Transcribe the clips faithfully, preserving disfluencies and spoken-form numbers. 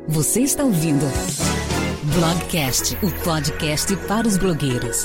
Você está ouvindo Blogcast, o podcast para os blogueiros.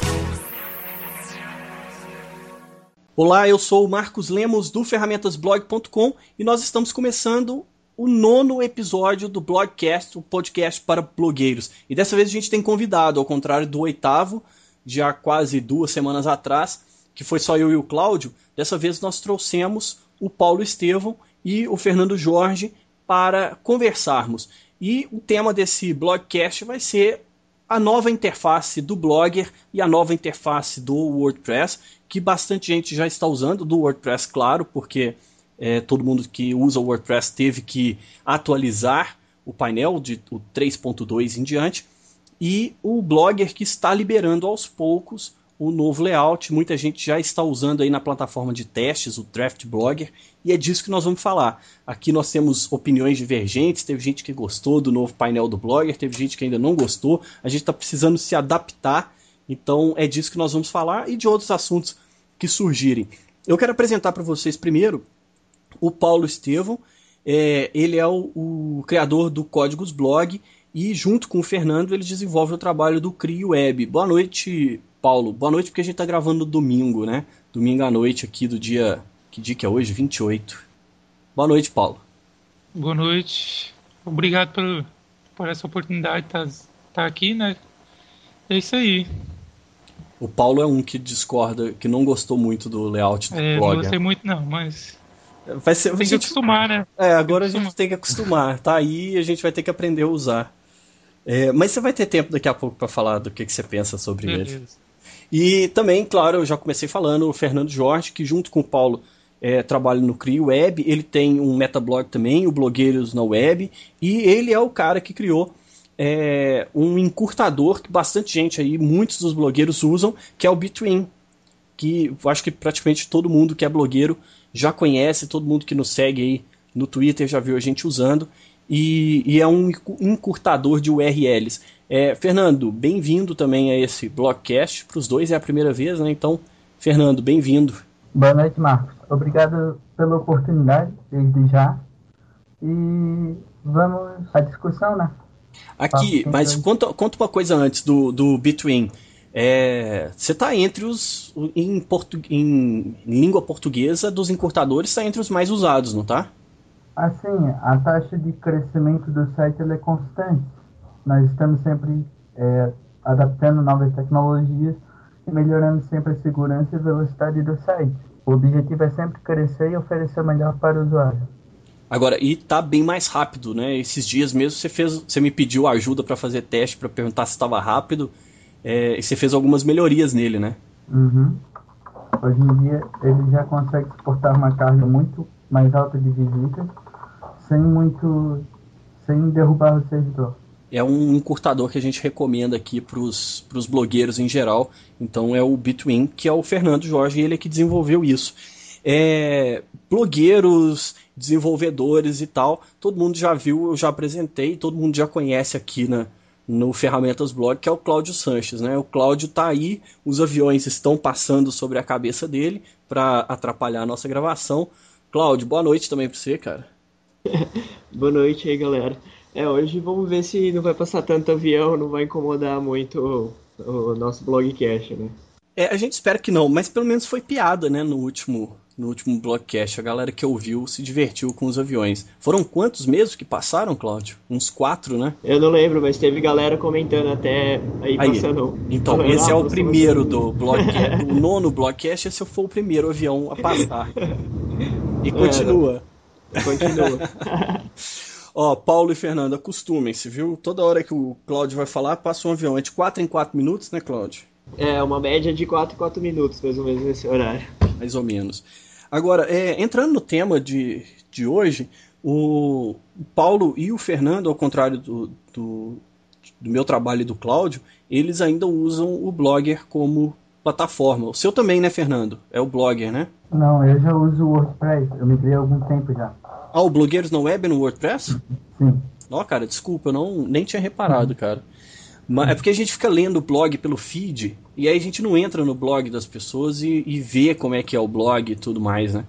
Olá, eu sou o Marcos Lemos do ferramentas blog ponto com e nós estamos começando o nono episódio do Blogcast, o podcast para blogueiros. E dessa vez a gente tem convidado, ao contrário do oitavo, de há quase duas semanas atrás, que foi só eu e o Cláudio. Dessa vez nós trouxemos o Paulo Estevão e o Fernando Jorge para conversarmos. E o tema desse Blogcast vai ser a nova interface do Blogger e a nova interface do WordPress, que bastante gente já está usando, do WordPress, claro, porque é, todo mundo que usa o WordPress teve que atualizar o painel de o três ponto dois em diante, e o Blogger que está liberando aos poucos o novo layout. Muita gente já está usando aí na plataforma de testes, o Draft Blogger, e é disso que nós vamos falar. Aqui nós temos opiniões divergentes, teve gente que gostou do novo painel do Blogger, teve gente que ainda não gostou, a gente está precisando se adaptar, então é disso que nós vamos falar e de outros assuntos que surgirem. Eu quero apresentar para vocês primeiro o Paulo Estevão. É, ele é o, o criador do Códigos Blog e junto com o Fernando ele desenvolve o trabalho do Crio Web. Boa noite, Paulo. Boa noite, porque a gente está gravando no domingo, né? Domingo à noite aqui do dia... Que dia que é hoje? vinte e oito. Boa noite, Paulo. Boa noite. Obrigado por, por essa oportunidade de estar, estar aqui, né? É isso aí. O Paulo é um que discorda, que não gostou muito do layout do é, blog. Não gostei muito não, mas... Vai ser, tem vai que ser... acostumar, né? É, agora a gente tem que acostumar. Tá aí e a gente vai ter que aprender a usar. É, mas você vai ter tempo daqui a pouco para falar do que, que você pensa sobre Beleza. ele. E também, claro, eu já comecei falando, o Fernando Jorge, que junto com o Paulo é, trabalha no Crio Web. Ele tem um metablog também, o Blogueiros na Web, e ele é o cara que criou é, um encurtador que bastante gente aí, muitos dos blogueiros usam, que é o Between, que eu acho que praticamente todo mundo que é blogueiro já conhece, todo mundo que nos segue aí no Twitter já viu a gente usando, e, e é um encurtador de U R Ls. É, Fernando, bem-vindo também a esse Blogcast. Para os dois é a primeira vez, né? Então, Fernando, bem-vindo. Boa noite, Marcos. Obrigado pela oportunidade, desde já. E vamos à discussão, né? Aqui, mas conta, conta uma coisa antes do, do Between. É, você está entre os, em, portu, em língua portuguesa, dos encurtadores, está entre os mais usados, não tá? Assim, a taxa de crescimento do site ela é constante. Nós estamos sempre é, adaptando novas tecnologias e melhorando sempre a segurança e velocidade do site. O objetivo é sempre crescer e oferecer o melhor para o usuário. Agora, e tá bem mais rápido, né? Esses dias mesmo você, fez, você me pediu ajuda para fazer teste, para perguntar se estava rápido, é, e você fez algumas melhorias nele, né? Uhum. Hoje em dia ele já consegue suportar uma carga muito mais alta de visitas sem muito, sem derrubar o servidor. É um encurtador que a gente recomenda aqui para os blogueiros em geral. Então é o Between, que é o Fernando Jorge, ele é que desenvolveu isso. É, blogueiros, desenvolvedores e tal, todo mundo já viu, eu já apresentei, todo mundo já conhece aqui na, no Ferramentas Blog, que é o Cláudio Sanches, né? O Cláudio está aí, os aviões estão passando sobre a cabeça dele para atrapalhar a nossa gravação. Cláudio, boa noite também para você, cara. Boa noite aí, galera. É, hoje vamos ver se não vai passar tanto avião, não vai incomodar muito o, o nosso blogcast, né? É, a gente espera que não, mas pelo menos foi piada, né, no último, no último blogcast. A galera que ouviu se divertiu com os aviões. Foram quantos mesmo que passaram, Cláudio? Uns quatro, né? Eu não lembro, mas teve galera comentando até aí, aí passando. Então, falando, esse ah, é o primeiro assim. do blogcast, o nono blogcast, esse foi o primeiro avião a passar. E continua. É, continua. Ó, Paulo e Fernando, acostumem-se, viu? Toda hora que o Cláudio vai falar, passa um avião. É de quatro em quatro minutos, né, Cláudio? É, uma média de quatro em quatro minutos, mais ou menos, nesse horário. Mais ou menos. Agora, é, entrando no tema de, de hoje, o Paulo e o Fernando, ao contrário do, do, do meu trabalho e do Cláudio, eles ainda usam o Blogger como plataforma. O seu também, né, Fernando? É o Blogger, né? Não, eu já uso o WordPress, eu migrei há algum tempo já. Ah, o Blogueiros na Web no WordPress? Sim. Ó, cara, desculpa, eu não, nem tinha reparado, cara. Mas é porque a gente fica lendo o blog pelo feed, e aí a gente não entra no blog das pessoas e, e vê como é que é o blog e tudo mais, né?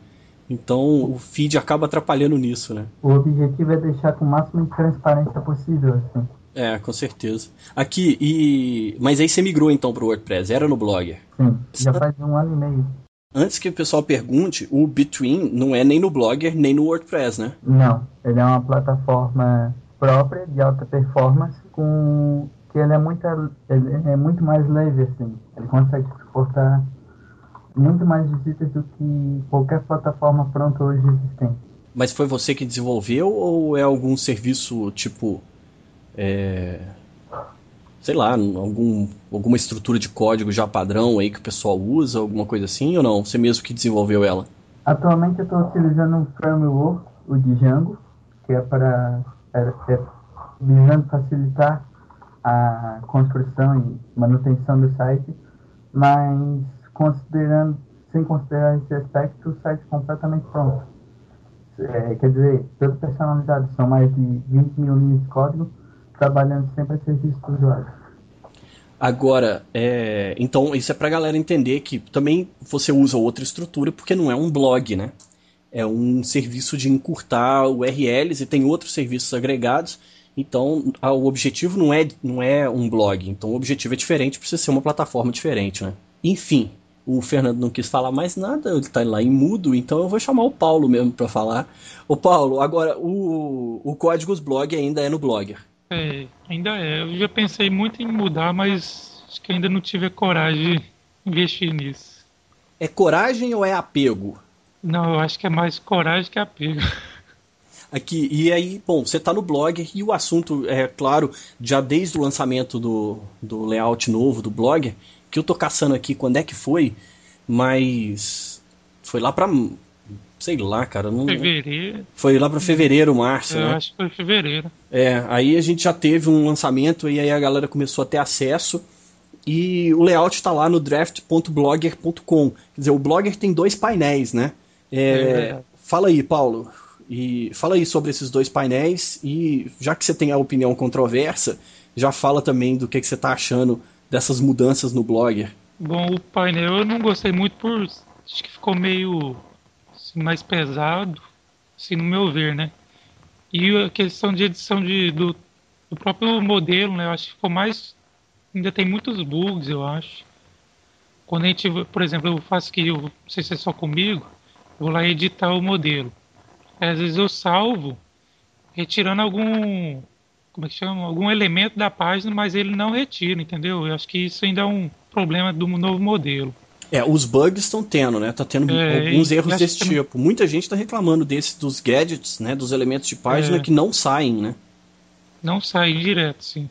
Então o feed acaba atrapalhando nisso, né? O objetivo é deixar com o máximo de transparência possível, assim. É, com certeza. Aqui, e... Mas aí você migrou então pro WordPress, era no Blogger? Sim, já faz um ano e meio. Antes que o pessoal pergunte, o Between não é nem no Blogger, nem no WordPress, né? Não, ele é uma plataforma própria, de alta performance, com que ele é, muito, ele é muito mais leve, assim. Ele consegue suportar muito mais visitas do que qualquer plataforma pronta hoje existente. Mas foi você que desenvolveu ou é algum serviço tipo... É... sei lá, algum, alguma estrutura de código já padrão aí que o pessoal usa, alguma coisa assim, ou não? Você mesmo que desenvolveu ela? Atualmente eu estou utilizando um framework, o Django, que é para é, é, visando facilitar a construção e manutenção do site, mas considerando, sem considerar esse aspecto, o site é completamente pronto. É, quer dizer, todo personalizado, são mais de vinte mil linhas de código, trabalhando sempre a serviço do usuário. Agora, é, então isso é pra galera entender que também você usa outra estrutura porque não é um blog, né? É um serviço de encurtar U R Ls e tem outros serviços agregados. Então, a, o objetivo não é, não é um blog. Então, o objetivo é diferente, precisa ser uma plataforma diferente, né? Enfim, o Fernando não quis falar mais nada, ele tá lá em mudo, então eu vou chamar o Paulo mesmo pra falar. Ô Paulo, agora, o, o Códigos Blog ainda é no Blogger. É, ainda é. Eu já pensei muito em mudar, mas acho que ainda não tive a coragem de investir nisso. É coragem ou é apego? Não, eu acho que é mais coragem que apego. Aqui, e aí, bom, você tá no Blogger e o assunto, é claro, já desde o lançamento do, do layout novo do Blogger, que eu tô caçando aqui quando é que foi, mas foi lá pra, sei lá, cara. Não, Fevereiro. Foi lá pra fevereiro, março, Eu né? acho que foi fevereiro. É, aí a gente já teve um lançamento e aí a galera começou a ter acesso e o layout tá lá no draft ponto blogger ponto com. Quer dizer, o Blogger tem dois painéis, né? É, É. fala aí, Paulo. E fala aí sobre esses dois painéis e já que você tem a opinião controversa, já fala também do que, que você tá achando dessas mudanças no Blogger. Bom, o painel eu não gostei muito por... acho que ficou meio assim, mais pesado, assim, no meu ver, né? E a questão de edição de, do, do próprio modelo, né? Eu acho que ficou mais... ainda tem muitos bugs, eu acho. Quando a gente, por exemplo, eu faço que, eu, não sei se é só comigo, eu vou lá editar o modelo. Às vezes eu salvo retirando algum, como é que chama? Algum elemento da página, mas ele não retira, entendeu? Eu acho que isso ainda é um problema do novo modelo. É, os bugs estão tendo, né? Tá tendo É, alguns e erros acho desse que- tipo. Muita gente tá reclamando desse dos gadgets, né? Dos elementos de página É. que não saem, né? Não sai direto, sim.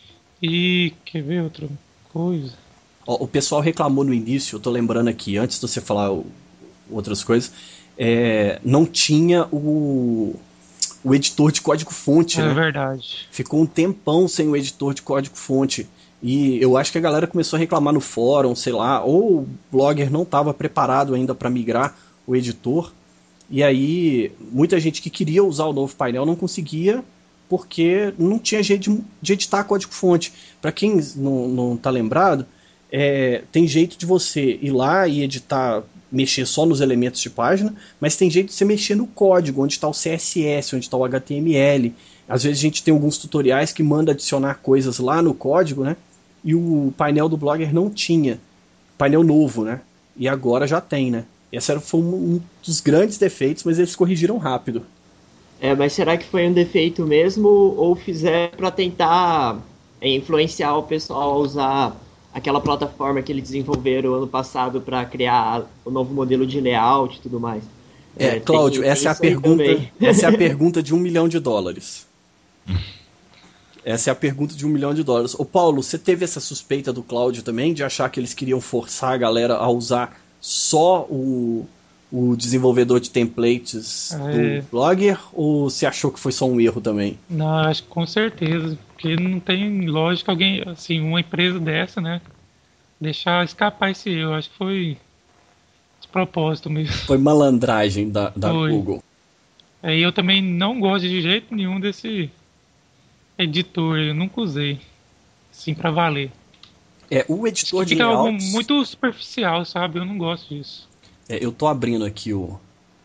E quer ver outra coisa? Ó, o pessoal reclamou no início, eu tô lembrando aqui, antes de você falar o- outras coisas, é, não tinha o, o editor de código-fonte, É né? verdade. Ficou um tempão sem o editor de código-fonte. E eu acho que a galera começou a reclamar no fórum, sei lá, ou o Blogger não estava preparado ainda para migrar o editor. E aí, muita gente que queria usar o novo painel não conseguia porque não tinha jeito de, de editar código-fonte. Para quem não, não tá lembrado, é, tem jeito de você ir lá e editar, mexer só nos elementos de página, mas tem jeito de você mexer no código, onde está o C S S, onde está o H T M L. Às vezes a gente tem alguns tutoriais que manda adicionar coisas lá no código, né? E o painel do Blogger não tinha. Painel novo, né? E agora já tem, né? Esse era, foi um dos grandes defeitos, mas eles corrigiram rápido. É, mas será que foi um defeito mesmo ou fizeram para tentar é, influenciar o pessoal a usar aquela plataforma que eles desenvolveram ano passado para criar o novo modelo de layout e tudo mais? É, É, Cláudio, tem- essa tem é a isso aí pergunta. também. Essa é a pergunta de um milhão de dólares. Essa é a pergunta de um milhão de dólares. Ô Paulo, você teve essa suspeita do Cláudio também, de achar que eles queriam forçar a galera a usar só o, o desenvolvedor de templates É. do Blogger, ou você achou que foi só um erro também? Não, acho que com certeza. Porque não tem lógica alguém, assim, uma empresa dessa, né? Deixar escapar esse erro. Acho que foi de propósito mesmo. Foi malandragem da, da Foi. Google. Aí eu também não gosto de jeito nenhum desse editor. Eu nunca usei. Assim, pra valer. É, o editor de Fica algo layouts... muito superficial, sabe? Eu não gosto disso. É, eu tô abrindo aqui o,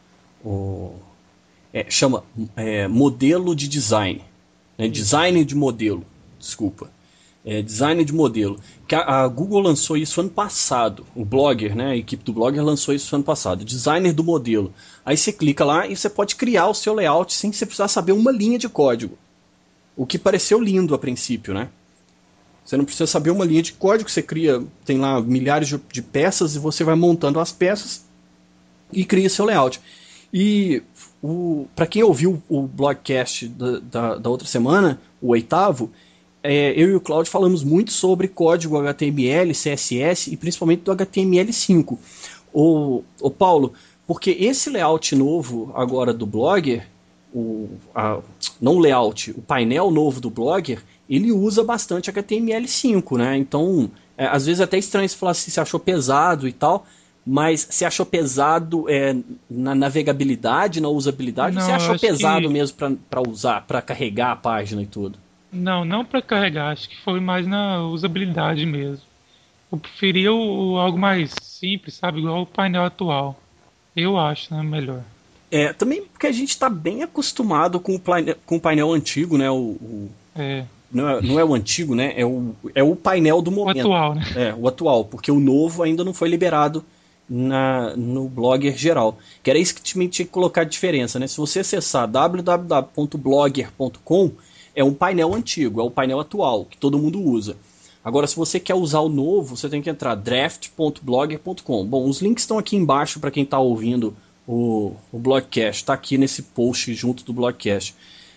o é, chama é, modelo de design, né? Design de modelo, desculpa. É, design de modelo. Que a, a Google lançou isso ano passado. O Blogger, né? A equipe do Blogger lançou isso ano passado. Designer do modelo. Aí você clica lá e você pode criar o seu layout sem você precisar saber uma linha de código. O que pareceu lindo a princípio, né? Você não precisa saber uma linha de código. Você cria, tem lá milhares de, de peças e você vai montando as peças e cria seu layout. E para quem ouviu o blogcast da, da, da outra semana, o oitavo, É, eu e o Cláudio falamos muito sobre código H T M L, C S S e principalmente do H T M L cinco. O, o Paulo, porque esse layout novo agora do Blogger, o, a, não o layout, o painel novo do Blogger, ele usa bastante H T M L cinco, né? Então, é, às vezes é até estranho você falar assim, se achou pesado e tal, mas se achou pesado é, na navegabilidade, na usabilidade, Não, ou você achou pesado que... mesmo para usar, para carregar a página e tudo? Não, não para carregar, acho que foi mais na usabilidade mesmo. Eu preferia o, o algo mais simples, sabe? Igual o painel atual. Eu acho, né? Melhor. É, também porque a gente está bem acostumado com o, painel, com o painel antigo, né? O, o é. Não, é, não é o antigo, né? É o, é o painel do momento. O atual, né? É, o atual, porque o novo ainda não foi liberado na, no Blogger geral. Que era isso que tinha que colocar de diferença, né? Se você acessar w w w ponto blogger ponto com, é um painel antigo, é o painel atual, que todo mundo usa. Agora, se você quer usar o novo, você tem que entrar draft ponto blogger ponto com. Bom, os links estão aqui embaixo para quem está ouvindo o, o blogcast. Está aqui nesse post junto do blogcast.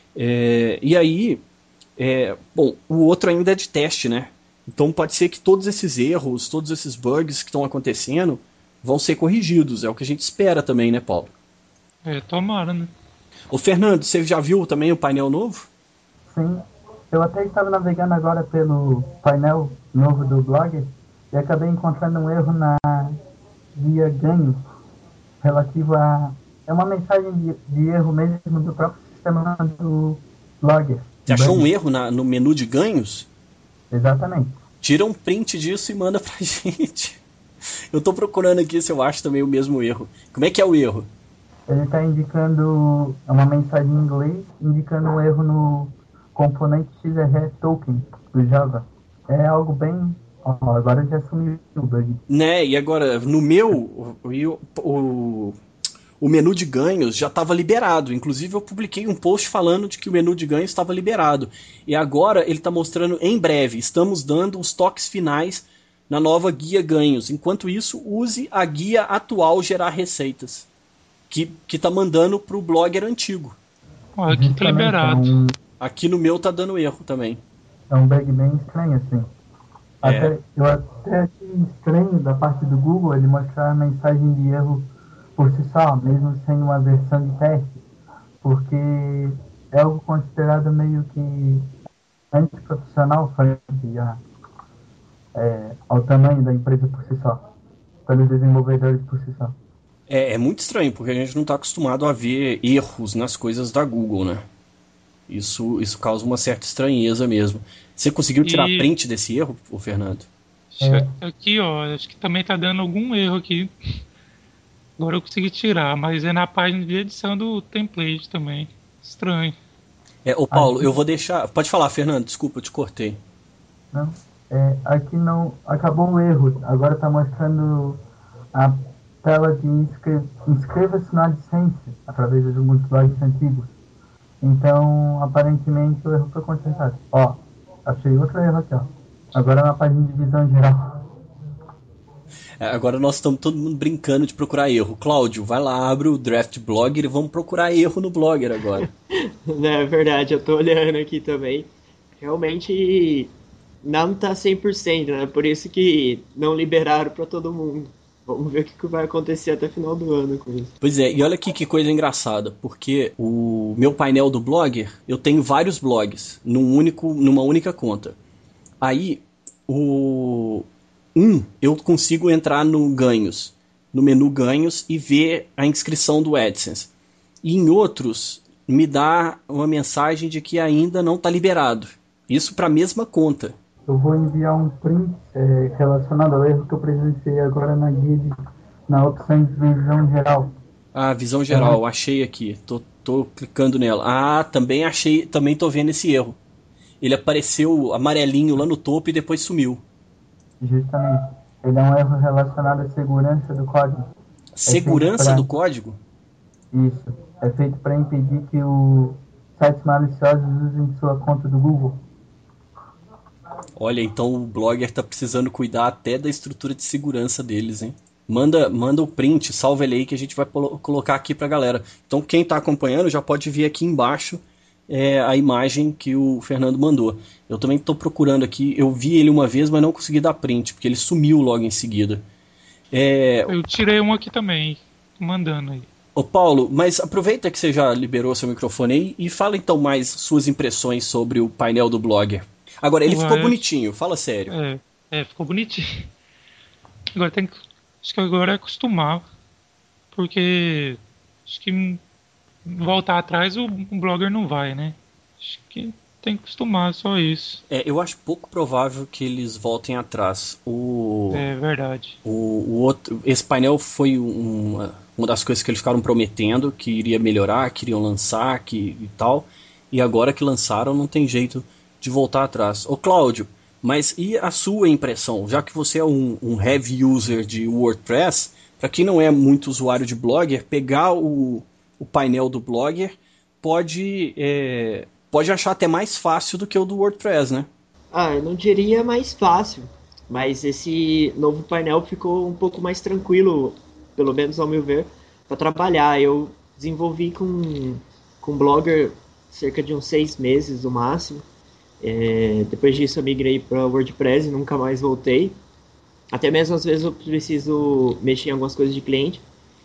É, e aí, é, bom, o outro ainda é de teste, né? Então pode ser que todos esses erros, todos esses bugs que estão acontecendo vão ser corrigidos. É o que a gente espera também, né, Paulo? É, tomara, né? Ô, Fernando, você já viu também o painel novo? Sim, eu até estava navegando agora pelo painel novo do blog e acabei encontrando um erro na guia ganhos relativo a... É uma mensagem de, de erro mesmo do próprio sistema do Blogger. Você achou um erro na, no menu de ganhos? Exatamente. Tira um print disso e manda pra gente. Eu tô procurando aqui se eu acho também o mesmo erro. Como é que é o erro? Ele está indicando uma mensagem em inglês, indicando um erro no componente X R E token do Java. É algo bem... Oh, agora já sumiu o bug. Né, e agora, no meu, o, o, o menu de ganhos já estava liberado. Inclusive, eu publiquei um post falando de que o menu de ganhos estava liberado. E agora ele está mostrando em breve. Estamos dando os toques finais na nova guia ganhos. Enquanto isso, use a guia atual Gerar Receitas, que está mandando para o blogger antigo. Ó, aqui tá liberado. É um, Aqui no meu tá dando erro também. é um bug bem estranho, assim. É. Até, eu até achei estranho da parte do Google ele mostrar a mensagem de erro por si só, mesmo sem uma versão de teste, porque é algo considerado meio que antiprofissional frente a, é, ao tamanho da empresa por si só, pelos desenvolvedores por si só. É, é muito estranho, porque a gente não está acostumado a ver erros nas coisas da Google, né? Isso, isso causa uma certa estranheza mesmo. Você conseguiu tirar E- print desse erro, ô Fernando? Deixa- Aqui, ó, acho que também tá dando algum erro aqui. Agora eu consegui tirar, mas é na página de edição do template também. Estranho. É, ô Paulo, eu vou deixar... Pode falar, Fernando, desculpa, eu te cortei. Não, é, aqui não acabou o erro, agora está mostrando a tela de inscre- inscreva-se na AdSense através de alguns blogs antigos. Então, aparentemente, o erro foi consertado. Ó, achei outro erro aqui, ó. Agora na página de visão geral. É, agora nós estamos todo mundo brincando de procurar erro. Cláudio, vai lá, abre o Draft Blogger e vamos procurar erro no Blogger agora. É verdade, eu tô olhando aqui também. Realmente não tá cem por cento, né? Por isso que não liberaram pra todo mundo. Vamos ver o que que vai acontecer até o final do ano com isso. Pois é, e olha aqui que coisa engraçada, porque o meu painel do Blogger, eu tenho vários blogs num único, numa única conta. Aí, o um, eu consigo entrar no ganhos, no menu ganhos e ver a inscrição do AdSense. E em outros, me dá uma mensagem de que ainda não está liberado. Isso para a mesma conta. Eu vou enviar um print é, relacionado ao erro que eu presenciei agora na guia, de, na opção de visão geral. Ah, visão geral, uhum. Achei aqui. Tô, tô clicando nela. Ah, também achei, também tô vendo esse erro. Ele apareceu amarelinho lá no topo e depois sumiu. Justamente. Ele é um erro relacionado à segurança do código. Segurança é pra... do código? Isso. É feito para impedir que os sites maliciosos usem sua conta do Google. Olha, então o Blogger tá precisando cuidar até da estrutura de segurança deles, hein? Manda, manda o print, salva ele aí que a gente vai colocar aqui pra galera. Então quem tá acompanhando já pode ver aqui embaixo é, a imagem que o Fernando mandou. Eu também tô procurando aqui, eu vi ele uma vez, mas não consegui dar print, porque ele sumiu logo em seguida. É... Eu tirei um aqui também, mandando aí. Ô Paulo, mas aproveita que você já liberou seu microfone aí e fala então mais suas impressões sobre o painel do Blogger. Agora, ele Ué, ficou bonitinho, fala sério. É, é, ficou bonitinho. Agora tem que... Acho que agora é acostumar, porque acho que voltar atrás o, o Blogger não vai, né? Acho que tem que acostumar, só isso. É, eu acho pouco provável que eles voltem atrás. O, é verdade. O, o outro, esse painel foi uma, uma das coisas que eles ficaram prometendo, que iria melhorar, que iriam lançar que, e tal. E agora que lançaram, não tem jeito de voltar atrás. Ô Cláudio, mas e a sua impressão? Já que você é um, um heavy user de WordPress, para quem não é muito usuário de Blogger, pegar o, o painel do Blogger pode, é, pode achar até mais fácil do que o do WordPress, né? Ah, eu não diria mais fácil, mas esse novo painel ficou um pouco mais tranquilo, pelo menos ao meu ver, para trabalhar. Eu desenvolvi com, com Blogger cerca de uns seis meses no máximo. É, depois disso eu migrei para WordPress e nunca mais voltei. Até mesmo às vezes eu preciso mexer em algumas coisas de cliente.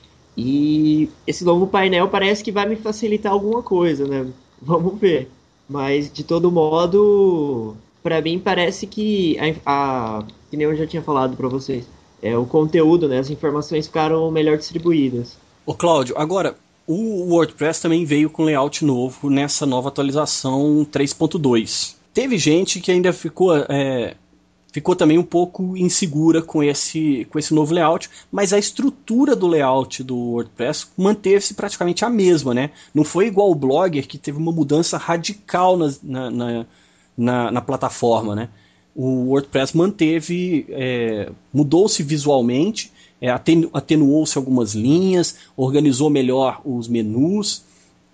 E esse novo painel parece que vai me facilitar alguma coisa, né? Vamos ver. Mas de todo modo, para mim parece que a, a que nem eu já tinha falado para vocês, é o conteúdo, né? As informações ficaram melhor distribuídas. Ô Cláudio, agora o WordPress também veio com layout novo nessa nova atualização três ponto dois. Teve gente que ainda ficou, é, ficou também um pouco insegura com esse, com esse novo layout, mas a estrutura do layout do WordPress manteve-se praticamente a mesma, né? Não foi igual o Blogger, que teve uma mudança radical na, na, na, na, na plataforma, né? O WordPress manteve, é, mudou-se visualmente, é, atenu, atenuou-se algumas linhas, organizou melhor os menus,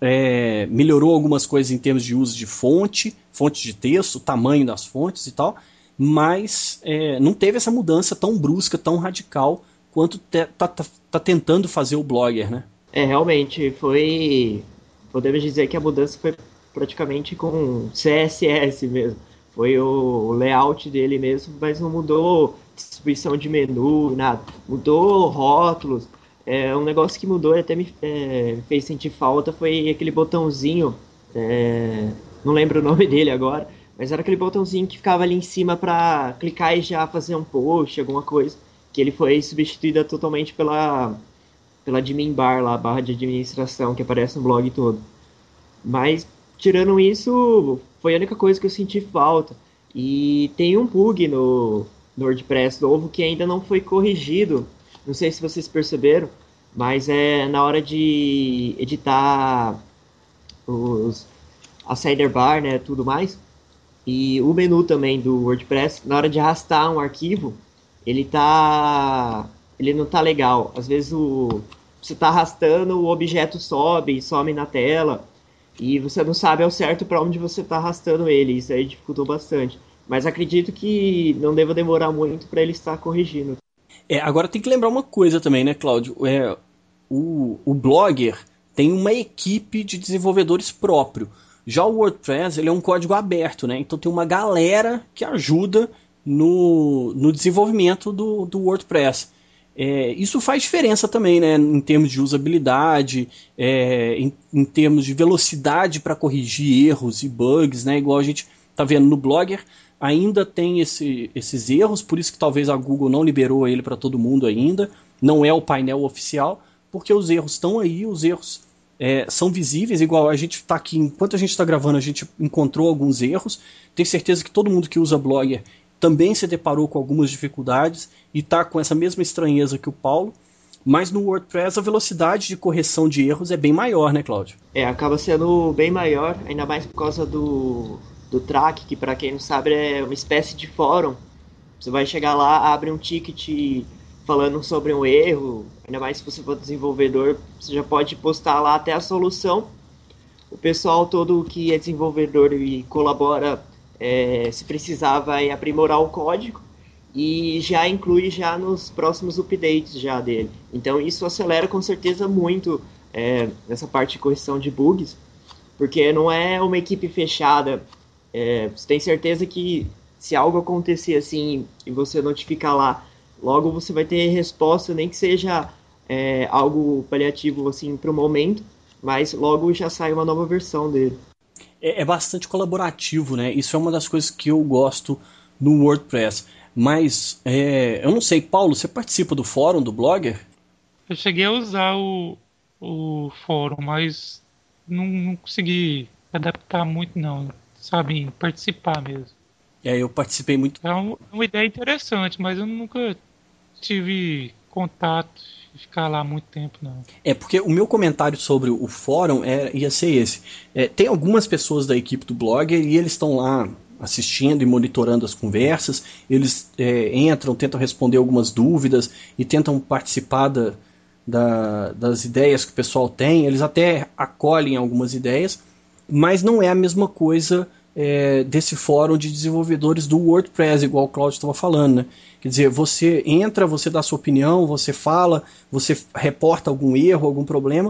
É, melhorou algumas coisas em termos de uso de fonte, fonte de texto, tamanho das fontes e tal, mas é, não teve essa mudança tão brusca, tão radical quanto está te, tá, tá tentando fazer o Blogger, né? É, realmente foi, podemos dizer que a mudança foi praticamente com C S S mesmo, foi o layout dele mesmo, mas não mudou distribuição de menu, nada, mudou rótulos. É, um negócio que mudou e até me é, fez sentir falta foi aquele botãozinho, é, não lembro o nome dele agora, mas era aquele botãozinho que ficava ali em cima para clicar e já fazer um post, alguma coisa, que ele foi substituído totalmente pela, pela admin bar lá, a barra de administração que aparece no blog todo. Mas, tirando isso, foi a única coisa que eu senti falta. E tem um bug no, no WordPress novo que ainda não foi corrigido. Não sei se vocês perceberam, mas é na hora de editar os, a sidebar, né, tudo mais, e o menu também do WordPress, na hora de arrastar um arquivo, ele tá, ele não tá legal. Às vezes o, você tá arrastando, o objeto sobe, some na tela, e você não sabe ao certo para onde você tá arrastando ele. Isso aí dificultou bastante. Mas acredito que não deva demorar muito para ele estar corrigindo. É, agora tem que lembrar uma coisa também, né, Cláudio? É, o, o Blogger tem uma equipe de desenvolvedores próprio. Já o WordPress ele é um código aberto, né? Então tem uma galera que ajuda no, no desenvolvimento do, do WordPress. É, isso faz diferença também, né? Em termos de usabilidade, é, em, em termos de velocidade para corrigir erros e bugs, né? Igual a gente está vendo no Blogger. Ainda tem esse, esses erros, por isso que talvez a Google não liberou ele para todo mundo ainda. Não é o painel oficial, porque os erros estão aí, os erros é, são visíveis. Igual a gente está aqui, enquanto a gente está gravando, a gente encontrou alguns erros. Tenho certeza que todo mundo que usa Blogger também se deparou com algumas dificuldades e está com essa mesma estranheza que o Paulo. mas no WordPress a velocidade de correção de erros é bem maior, né, Cláudio? É, acaba sendo bem maior, ainda mais por causa do, do track, que para quem não sabe é uma espécie de fórum. Você vai chegar lá, abre um ticket falando sobre um erro, ainda mais se você for desenvolvedor, você já pode postar lá até a solução. O pessoal todo que é desenvolvedor e colabora, é, se precisar, vai aprimorar o código e já inclui já nos próximos updates já dele. Então isso acelera com certeza muito é, essa parte de correção de bugs, porque não é uma equipe fechada. É, você tem certeza que se algo acontecer assim e você notificar lá, logo você vai ter resposta, nem que seja é, algo paliativo assim para o momento, mas logo já sai uma nova versão dele. É, é bastante colaborativo, né? Isso é uma das coisas que eu gosto no WordPress. Mas, é, eu não sei, Paulo, você participa do fórum do Blogger? Eu cheguei a usar o, o fórum, mas não, não consegui adaptar muito não, sabe, em participar mesmo. É, eu participei muito. É uma, uma ideia interessante, mas eu nunca tive contato e ficar lá muito tempo, não. É, porque o meu comentário sobre o fórum é, ia ser esse. É, tem algumas pessoas da equipe do Blogger e eles estão lá assistindo e monitorando as conversas, eles é, entram, tentam responder algumas dúvidas e tentam participar da, da, das ideias que o pessoal tem, eles até acolhem algumas ideias, mas não é a mesma coisa é, desse fórum de desenvolvedores do WordPress, igual o Cláudio estava falando, né? Quer dizer, você entra, você dá sua opinião, você fala, você reporta algum erro, algum problema,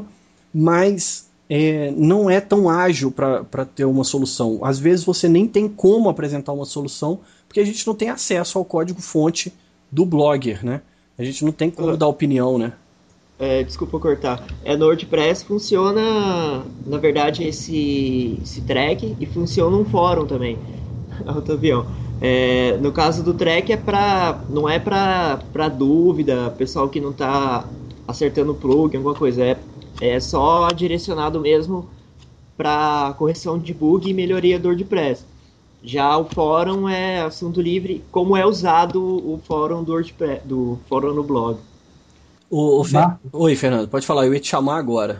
mas é, não é tão ágil para ter uma solução. Às vezes você nem tem como apresentar uma solução, porque a gente não tem acesso ao código-fonte do Blogger, né? A gente não tem como dar opinião, né? É, desculpa cortar. É, no WordPress funciona, na verdade, esse, esse track e funciona um fórum também. Autoavião. É, no caso do track é pra, não é para dúvida, pessoal que não está acertando o plugin, alguma coisa. É, é só direcionado mesmo para correção de bug e melhoria do WordPress. Já o fórum é assunto livre, como é usado o fórum do WordPress, do fórum no blog. O, o Fer... Oi, Fernando, pode falar, eu ia te chamar agora.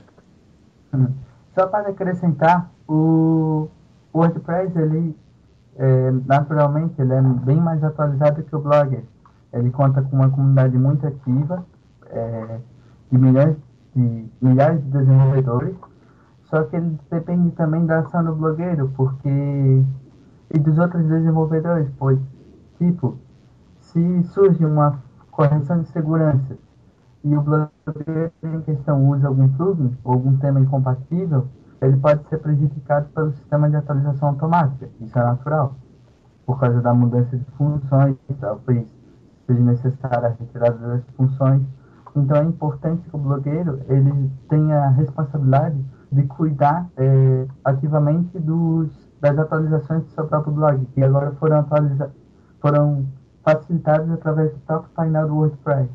Só para acrescentar, o WordPress, ele é, naturalmente, ele é bem mais atualizado que o Blogger. Ele conta com uma comunidade muito ativa, é, de, milhões, de milhares de desenvolvedores, só que ele depende também da ação do blogueiro, porque e dos outros desenvolvedores, pois, tipo, se surge uma correção de segurança e o blogueiro em questão usa algum plugin ou algum tema incompatível, ele pode ser prejudicado pelo sistema de atualização automática. Isso é natural, por causa da mudança de funções, talvez seja necessária a retirada das funções. Então é importante que o blogueiro ele tenha a responsabilidade de cuidar é, ativamente dos, das atualizações do seu próprio blog, que agora foram, atualiza- foram facilitadas através do próprio painel do WordPress.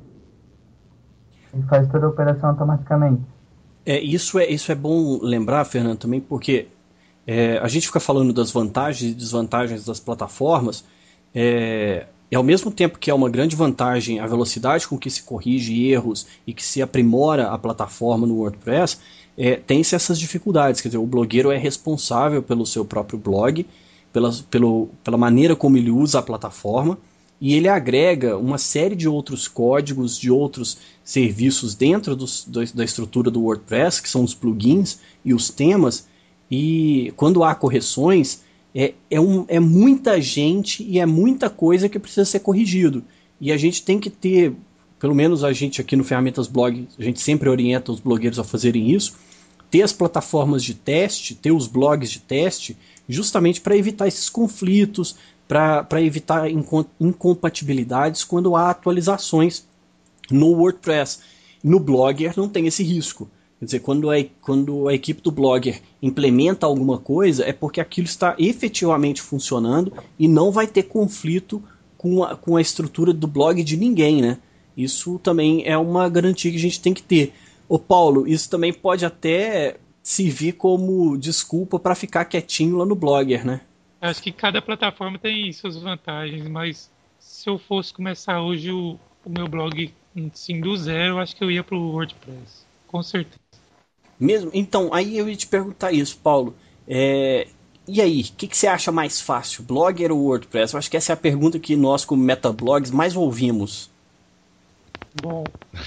Ele faz toda a operação automaticamente. É, isso, é, isso é bom lembrar, Fernando, também, porque é, a gente fica falando das vantagens e desvantagens das plataformas, é, e ao mesmo tempo que é uma grande vantagem a velocidade com que se corrige erros e que se aprimora a plataforma no WordPress, é, tem-se essas dificuldades. Quer dizer, o blogueiro é responsável pelo seu próprio blog, pela, pelo, pela maneira como ele usa a plataforma, e ele agrega uma série de outros códigos, de outros serviços dentro dos, da estrutura do WordPress, que são os plugins e os temas, e quando há correções, é, é, um, é muita gente e é muita coisa que precisa ser corrigido. E a gente tem que ter, pelo menos a gente aqui no Ferramentas Blog, a gente sempre orienta os blogueiros a fazerem isso, ter as plataformas de teste, ter os blogs de teste, justamente para evitar esses conflitos, para evitar incompatibilidades quando há atualizações no WordPress. No Blogger não tem esse risco. Quer dizer, quando a, quando a equipe do Blogger implementa alguma coisa, é porque aquilo está efetivamente funcionando e não vai ter conflito com a, com a estrutura do blog de ninguém, né? Isso também é uma garantia que a gente tem que ter. Ô Paulo, isso também pode até servir como desculpa para ficar quietinho lá no Blogger, né? Acho que cada plataforma tem suas vantagens, mas se eu fosse começar hoje o, o meu blog sim, do zero, eu acho que eu ia pro WordPress. Com certeza. Mesmo? Então, aí eu ia te perguntar isso, Paulo. É, e aí, o que, que você acha mais fácil, Blogger ou WordPress? Eu acho que essa é a pergunta que nós, como Metablogs, mais ouvimos. Bom,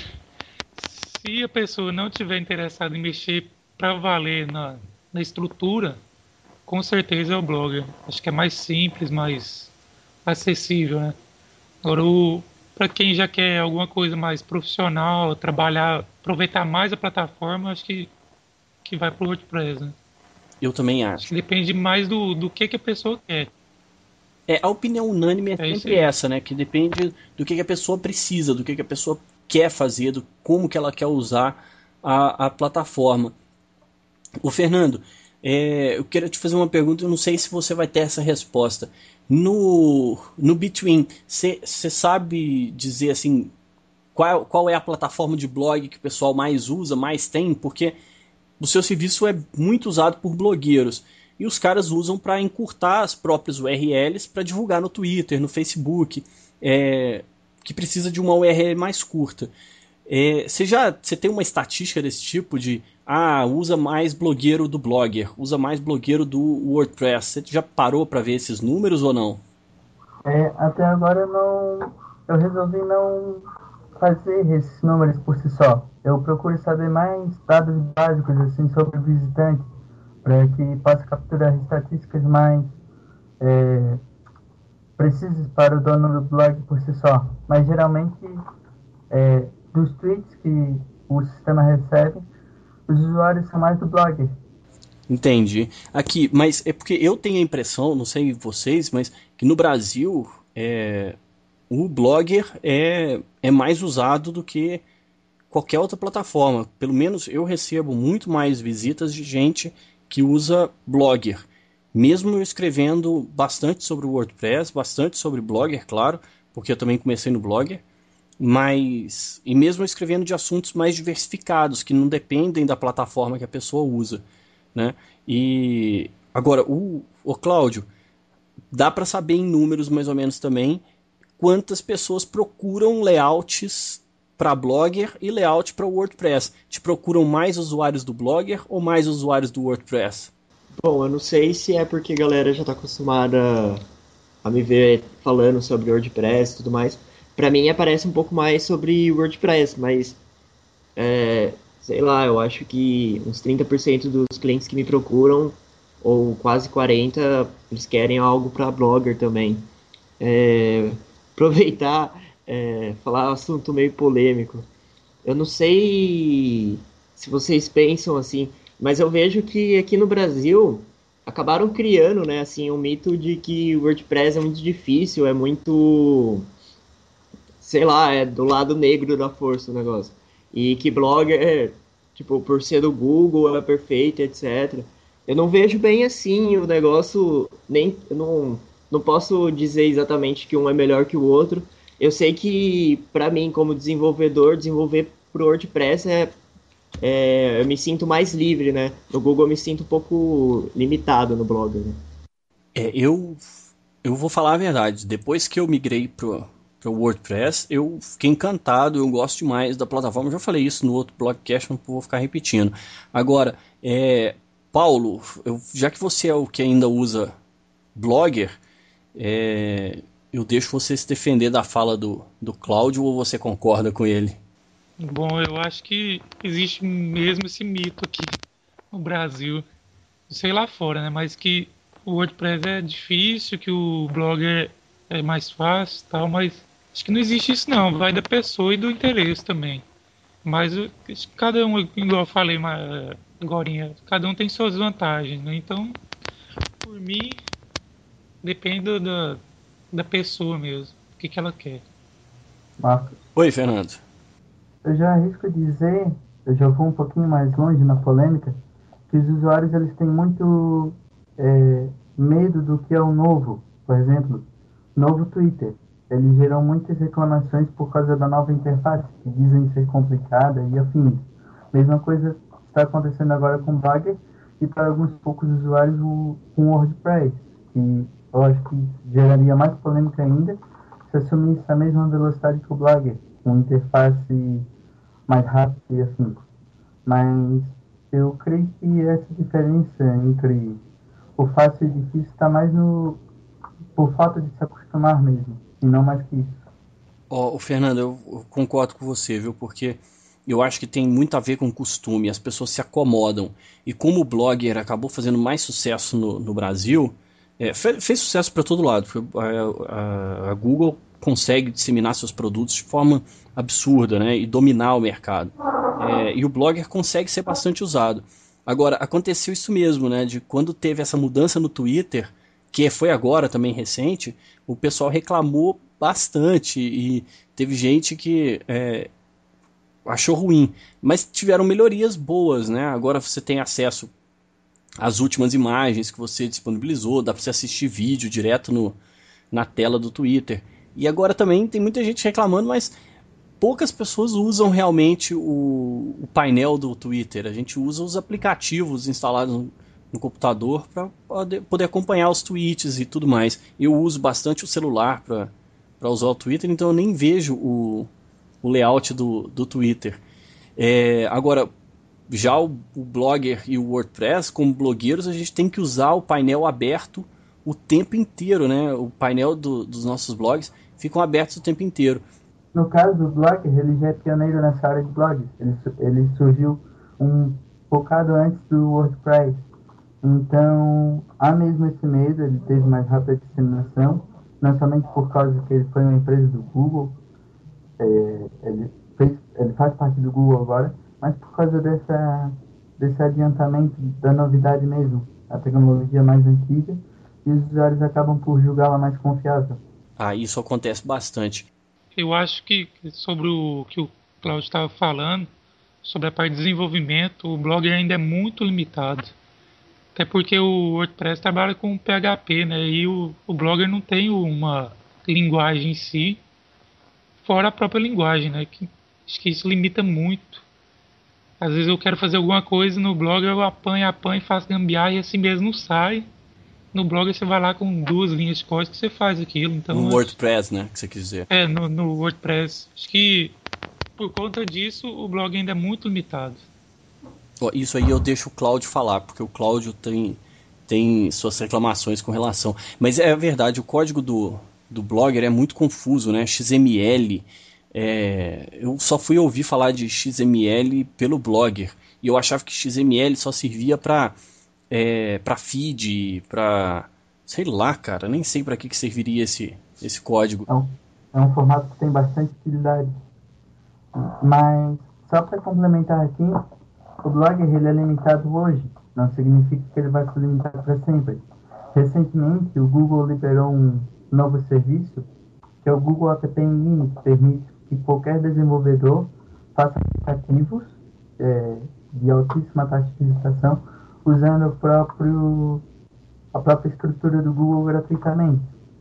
se a pessoa não tiver interessada em mexer para valer na, na estrutura, com certeza é o Blogger. Acho que é mais simples, mais acessível, né? Agora, para quem já quer alguma coisa mais profissional, trabalhar, aproveitar mais a plataforma, acho que, que vai pro WordPress, né? Eu também Acho que acho. depende mais do, do que, que a pessoa quer. É, a opinião unânime é É isso sempre aí. essa, né? Que depende do que, que a pessoa precisa, do que, que a pessoa quer fazer, do como que ela quer usar a, a plataforma. Ô Fernando, é, eu quero te fazer uma pergunta, eu não sei se você vai ter essa resposta. No, no Between, você sabe dizer assim qual, qual é a plataforma de blog que o pessoal mais usa, mais tem? Porque o seu serviço é muito usado por blogueiros e os caras usam para encurtar as próprias U R Ls para divulgar no Twitter, no Facebook, é, que precisa de uma U R L mais curta. É, você já você tem uma estatística desse tipo de ah, usa mais blogueiro do Blogger, usa mais blogueiro do WordPress. Você já parou para ver esses números ou não? É, até agora eu não, eu resolvi não fazer esses números por si só. Eu procuro saber mais dados básicos assim sobre o visitante, para que possa capturar estatísticas mais é, precisas para o dono do blog por si só. Mas geralmente é, dos tweets que o sistema recebe, os usuários são mais do blog. Entendi. Aqui, mas é porque eu tenho a impressão, não sei vocês, mas que no Brasil é, o Blogger é, é mais usado do que qualquer outra plataforma. Pelo menos eu recebo muito mais visitas de gente que usa Blogger. Mesmo eu escrevendo bastante sobre o WordPress, bastante sobre Blogger, claro, porque eu também comecei no Blogger, mas e mesmo eu escrevendo de assuntos mais diversificados, que não dependem da plataforma que a pessoa usa, né? E agora, o, o Cláudio, dá para saber em números mais ou menos também quantas pessoas procuram layouts para Blogger e layout para WordPress. Te procuram mais usuários do Blogger ou mais usuários do WordPress? Bom, eu não sei se é porque a galera já tá acostumada a me ver falando sobre WordPress e tudo mais. Pra mim aparece um pouco mais sobre WordPress, mas é, sei lá, eu acho que uns trinta por cento dos clientes que me procuram, ou quase quarenta por cento, eles querem algo para Blogger também. É, aproveitar, é, falar um assunto meio polêmico. Eu não sei se vocês pensam assim, mas eu vejo que aqui no Brasil acabaram criando, né, assim, um mito de que o WordPress é muito difícil, é muito, sei lá, é do lado negro da força o negócio. E que Blogger, tipo, por ser do Google, é perfeito, etcétera. Eu não vejo bem assim o negócio, nem eu não, não posso dizer exatamente que um é melhor que o outro. Eu sei que, para mim, como desenvolvedor, desenvolver pro WordPress é, é, eu me sinto mais livre, né? No Google eu me sinto um pouco limitado no Blogger, né? É, eu, eu vou falar a verdade. Depois que eu migrei pro, pro WordPress, eu fiquei encantado. Eu gosto demais da plataforma. Eu já falei isso no outro blogcast, não vou ficar repetindo. Agora, é, Paulo, eu- já que você é o que ainda usa Blogger, é, eu deixo você se defender da fala do, do Cláudio ou você concorda com ele? Bom, eu acho que existe mesmo esse mito aqui no Brasil, não sei lá fora, né? Mas que o WordPress é difícil, que o Blogger é mais fácil e tal, mas acho que não existe isso não, vai da pessoa e do interesse também. Mas o- cada um, igual eu falei ma- agorinha, cada um tem suas vantagens, né? Então, por mim, depende da, da pessoa mesmo, o que, que ela quer. Marcos, Oi, Fernando. eu já arrisco dizer, eu já vou um pouquinho mais longe na polêmica, que os usuários eles têm muito é, medo do que é o novo. Por exemplo, novo Twitter. Eles geram muitas reclamações por causa da nova interface, que dizem ser complicada e afins. Mesma coisa está acontecendo agora com o Blogger e para alguns poucos usuários o, com o WordPress, que eu acho que geraria mais polêmica ainda se assumisse a mesma velocidade que o Blogger. com interface mais rápida e assim. Mas eu creio que essa diferença entre o fácil e o difícil está mais no por falta de se acostumar mesmo, e não mais que isso. Ó, oh, Fernando, eu, eu concordo com você, viu? Porque eu acho que tem muito a ver com costume, as pessoas se acomodam. E como o Blogger acabou fazendo mais sucesso no, no Brasil, é, fez, fez sucesso para todo lado. A, a, a Google consegue disseminar seus produtos de forma absurda, né? E dominar o mercado. É, e o Blogger consegue ser bastante usado. Agora, aconteceu isso mesmo, né? De quando teve essa mudança no Twitter, que foi agora também recente, o pessoal reclamou bastante e teve gente que é, achou ruim, mas tiveram melhorias boas, né? Agora você tem acesso às últimas imagens que você disponibilizou, dá para você assistir vídeo direto no, na tela do Twitter. E agora também tem muita gente reclamando, mas poucas pessoas usam realmente o, o painel do Twitter. A gente usa os aplicativos instalados no, no computador para poder, poder acompanhar os tweets e tudo mais. Eu uso bastante o celular para para usar o Twitter, então eu nem vejo o, o layout do, do Twitter. É, agora, já o, o Blogger e o WordPress, como blogueiros, a gente tem que usar o painel aberto o tempo inteiro, né? O painel do, dos nossos blogs ficam abertos o tempo inteiro. No caso do Blogger, ele já é pioneiro nessa área de blogs. Ele, ele surgiu um bocado antes do WordPress. Então, há mesmo esse medo, ele teve mais rápida disseminação, não somente por causa que ele foi uma empresa do Google, é, ele, fez, ele faz parte do Google agora, mas por causa dessa, desse adiantamento da novidade mesmo, a tecnologia mais antiga, e os usuários acabam por julgá-la mais confiável. Ah, isso acontece bastante. Eu acho que sobre o que o Cláudio estava falando, sobre a parte de desenvolvimento, o Blogger ainda é muito limitado. Até porque o WordPress trabalha com P H P, né? E o, o Blogger não tem uma linguagem em si, fora a própria linguagem, né? Que, acho que isso limita muito. Às vezes eu quero fazer alguma coisa no Blogger, eu apanho, apanho, faço gambiarra e assim mesmo não sai. No Blogger você vai lá com duas linhas de código que você faz aquilo. Então, no acho, WordPress, né? Que você quis dizer. É, no, no WordPress. Acho que por conta disso o Blogger ainda é muito limitado. Isso aí eu deixo o Cláudio falar, porque o Cláudio tem, tem suas reclamações com relação. Mas é verdade, o código do, do Blogger é muito confuso, né? X M L. É, eu só fui ouvir falar de X M L pelo Blogger. E eu achava que X M L só servia para é, para feed, para... sei lá, cara, nem sei para que, que serviria esse, esse código. É um, é um formato que tem bastante utilidade. Mas, só para complementar aqui, o Blogger ele é limitado hoje, não significa que ele vai ser limitado para sempre. Recentemente, o Google liberou um novo serviço, que é o Google App Engine, que permite que qualquer desenvolvedor faça aplicativos é, de altíssima taxa de visitação, usando o próprio, a própria estrutura do Google gratuitamente.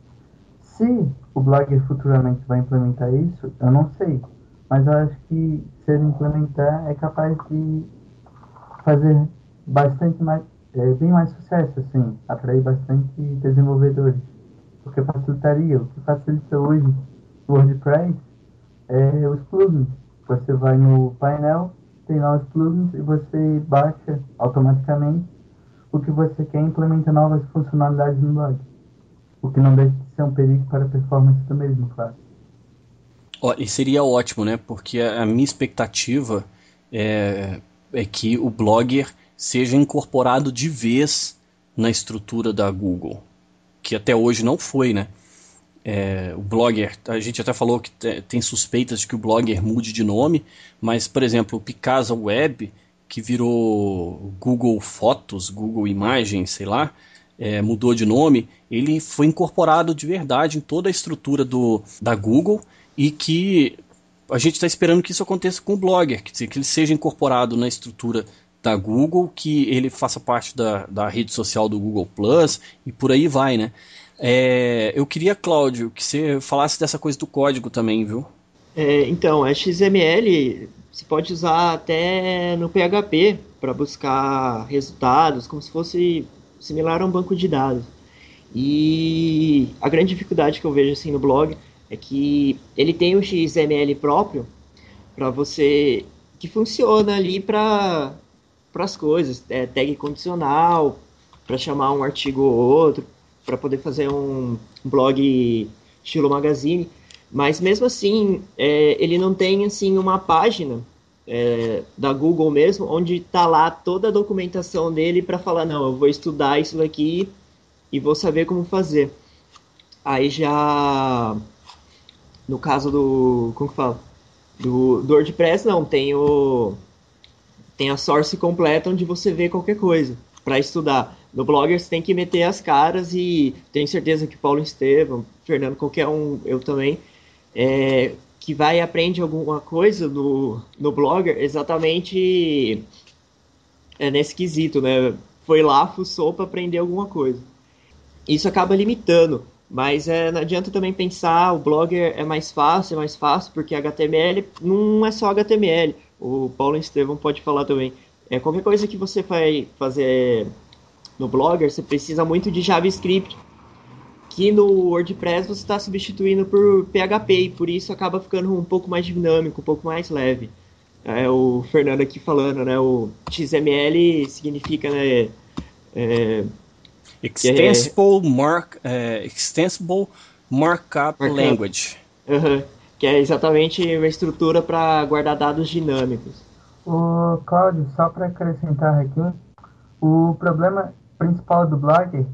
Se o Blogger futuramente vai implementar isso, eu não sei, mas eu acho que se ele implementar é capaz de fazer bastante mais, é, bem mais sucesso, assim, atrair bastante desenvolvedores, porque facilitaria. O que facilita hoje o WordPress é os plugins. Você vai no painel, tem lá os plugins e você baixa automaticamente o que você quer e implementa novas funcionalidades no blog, o que não deixa de ser um perigo para a performance do mesmo, claro. Ó, e seria ótimo, né? Porque a minha expectativa é é que o Blogger seja incorporado de vez na estrutura da Google, que até hoje não foi, né? É, o Blogger, a gente até falou que tem suspeitas de que o Blogger mude de nome, mas, por exemplo, o Picasa Web, que virou Google Fotos, Google Imagens, sei lá, é, mudou de nome, ele foi incorporado de verdade em toda a estrutura do, da Google, e que a gente está esperando que isso aconteça com o Blogger, quer dizer, que ele seja incorporado na estrutura da Google, que ele faça parte da, da rede social do Google Plus, e por aí vai, né? É, eu queria, Cláudio, que você falasse dessa coisa do código também, viu? É, então, a X M L você pode usar até no P H P para buscar resultados, como se fosse similar a um banco de dados. E a grande dificuldade que eu vejo assim no blog é que ele tem um X M L próprio para você, que funciona ali para as coisas, é, tag condicional, para chamar um artigo ou outro, para poder fazer um blog estilo magazine, mas mesmo assim, é, ele não tem assim uma página é, da Google mesmo, onde está lá toda a documentação dele para falar, não, eu vou estudar isso daqui e vou saber como fazer. Aí já, no caso do, como que fala? Do, do WordPress, não, tem o tem a source completa onde você vê qualquer coisa para estudar. No Blogger você tem que meter as caras e tenho certeza que Paulo Estevam, Fernando, qualquer um, eu também, é, que vai e aprende alguma coisa no, no Blogger exatamente é, nesse quesito, né? Foi lá, fuçou para aprender alguma coisa. Isso acaba limitando, mas é, não adianta também pensar o Blogger é mais fácil, é mais fácil, porque H T M L não é só H T M L. O Paulo Estevam pode falar também. É, qualquer coisa que você vai fazer no Blogger, você precisa muito de JavaScript, que no WordPress você está substituindo por P H P, e por isso acaba ficando um pouco mais dinâmico, um pouco mais leve. É, o Fernando aqui falando, né? O X M L significa, né? É, Extensible, é, mark, é, Extensible Markup markup. Language. Uhum. Que é exatamente uma estrutura para guardar dados dinâmicos. O Cláudio, só para acrescentar aqui, o problema principal do Blogger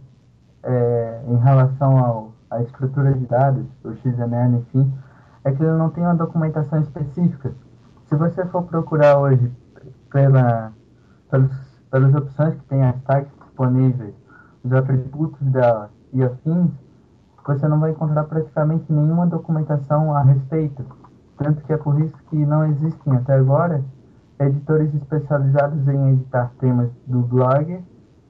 é, em relação ao, à estrutura de dados, o X M L, enfim, é que ele não tem uma documentação específica. Se você for procurar hoje pela, pelos, pelas opções que tem as tags disponíveis, os atributos dela e afins, você não vai encontrar praticamente nenhuma documentação a respeito. Tanto que é por isso que não existem até agora editores especializados em editar temas do Blogger,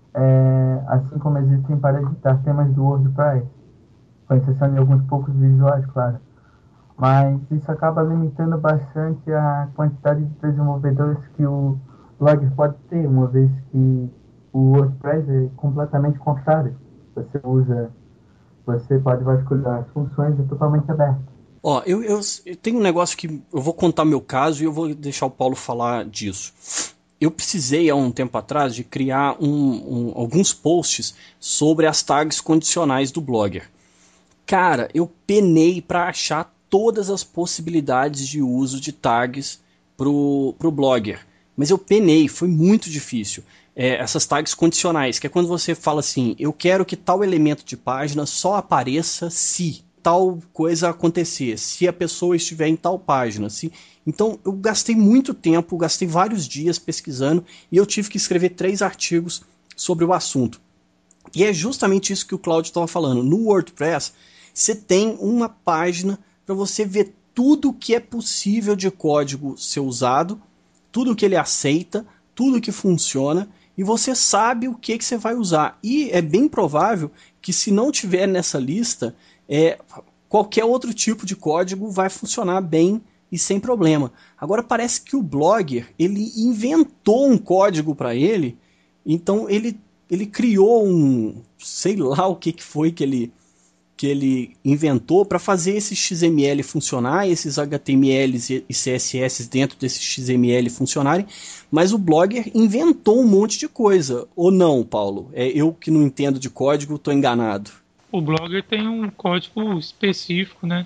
é, assim como existem para editar temas do WordPress, com exceção de alguns poucos visuais, claro. Mas isso acaba limitando bastante a quantidade de desenvolvedores que o Blogger pode ter, uma vez que o WordPress é completamente contrário. Você usa, você pode vasculhar as funções, é totalmente aberto. Ó, eu, eu, eu tenho um negócio que eu vou contar meu caso e eu vou deixar o Paulo falar disso. Eu precisei, há um tempo atrás, de criar um, um, alguns posts sobre as tags condicionais do Blogger. Cara, eu penei para achar todas as possibilidades de uso de tags pro, pro Blogger. Mas eu penei, foi muito difícil. É, essas tags condicionais, que é quando você fala assim, eu quero que tal elemento de página só apareça se tal coisa acontecer, se a pessoa estiver em tal página. Se... Então eu gastei muito tempo, gastei vários dias pesquisando e eu tive que escrever três artigos sobre o assunto. E é justamente isso que o Cláudio estava falando. No WordPress, você tem uma página para você ver tudo que é possível de código ser usado, tudo que ele aceita, tudo que funciona, e você sabe o que, que você vai usar. E é bem provável que se não tiver nessa lista, é, qualquer outro tipo de código vai funcionar bem e sem problema. Agora parece que o Blogger, ele inventou um código para ele, então ele, ele criou um, sei lá o que, que foi que ele, que ele inventou para fazer esse X M L funcionar, esses H T M Ls e C S S dentro desse X M L funcionarem, mas o Blogger inventou um monte de coisa. Ou não, Paulo? É eu que não entendo de código, estou enganado. O Blogger tem um código específico, né?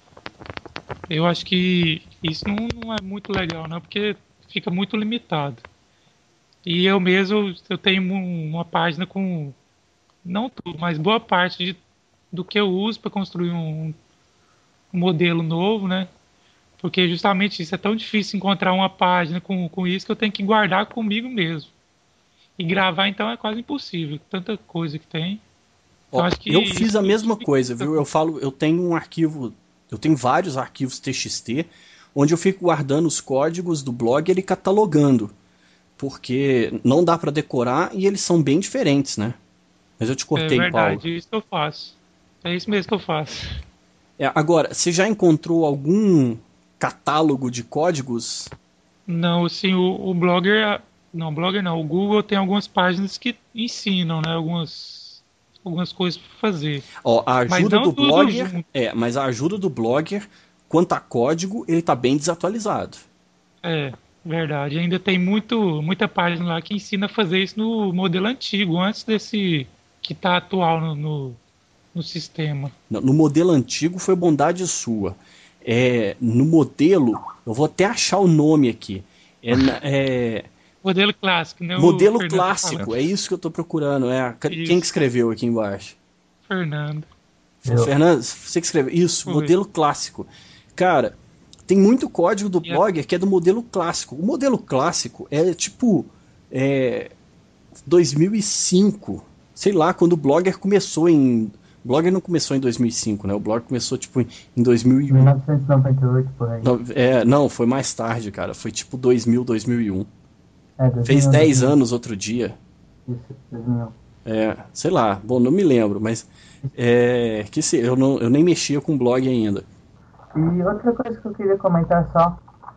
Eu acho que isso não, não é muito legal, não, porque fica muito limitado. E eu mesmo, eu tenho uma página com, não tudo, mas boa parte de, do que eu uso para construir um, um modelo novo, né? Porque justamente isso, é tão difícil encontrar uma página com, com isso que eu tenho que guardar comigo mesmo. E gravar, então, é quase impossível. Tanta coisa que tem. Ó, acho que eu fiz a mesma coisa, viu? Eu falo, eu tenho um arquivo, eu tenho vários arquivos T X T, onde eu fico guardando os códigos do Blogger e catalogando, porque não dá para decorar e eles são bem diferentes, né? Mas eu te cortei, Paulo. É verdade, Paulo. Isso que eu faço. É isso mesmo que eu faço. É, agora, você já encontrou algum catálogo de códigos? Não, assim, o, o Blogger, não, o Blogger não, o Google tem algumas páginas que ensinam, né? Algumas algumas coisas para fazer. Ó, a Mas ajuda não do tudo Blogger, junto. é, mas a ajuda do Blogger, quanto a código, ele tá bem desatualizado. É, verdade. Ainda tem muito, muita página lá que ensina a fazer isso no modelo antigo, antes desse que tá atual no, no, no sistema. No no modelo antigo foi bondade sua. É, no modelo, eu vou até achar o nome aqui. É, na- é, Modelo clássico, né? O modelo Fernando tá clássico, falando. é isso que eu tô procurando. É, quem Isso. que escreveu aqui embaixo? Fernando. Foi o Eu. Fernando, você que escreveu. Isso, Foi. modelo clássico. Cara, tem muito código do E a- Blogger que é do modelo clássico. O modelo clássico é tipo é, dois mil e cinco, sei lá, quando o Blogger começou em... O Blogger não começou em dois mil e cinco, né? O Blogger começou tipo em em dois mil e um. mil novecentos e noventa e oito, por aí. Não, é, não, foi mais tarde, cara. Foi tipo dois mil, dois mil e um. É, dois mil e um, Fez dez dois mil e um. anos outro dia. Isso, dois mil e um. É, sei lá, bom, não me lembro, mas é, que se, eu, não, eu nem mexia com blog ainda. E outra coisa que eu queria comentar só,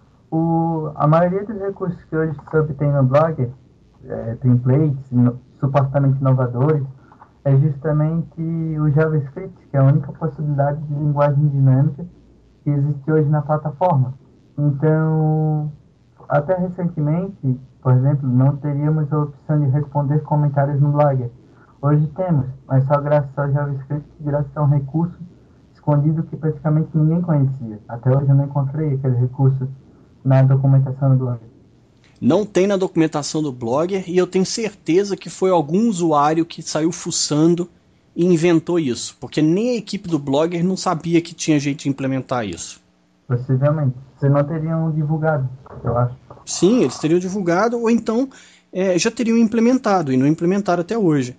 o, a maioria dos recursos que hoje se obtém no blog, é, templates no, supostamente inovadores, é justamente o JavaScript, que é a única possibilidade de linguagem dinâmica que existe hoje na plataforma. Então, até recentemente, por exemplo, não teríamos a opção de responder comentários no Blogger. Hoje temos, mas só graças ao JavaScript, graças a um recurso escondido que praticamente ninguém conhecia. Até hoje eu não encontrei aquele recurso na documentação do Blogger. Não tem na documentação do Blogger e eu tenho certeza que foi algum usuário que saiu fuçando e inventou isso, porque nem a equipe do Blogger não sabia que tinha jeito de implementar isso. Possivelmente. Vocês não teriam divulgado, eu acho. Sim, eles teriam divulgado ou então é, já teriam implementado e não implementaram até hoje.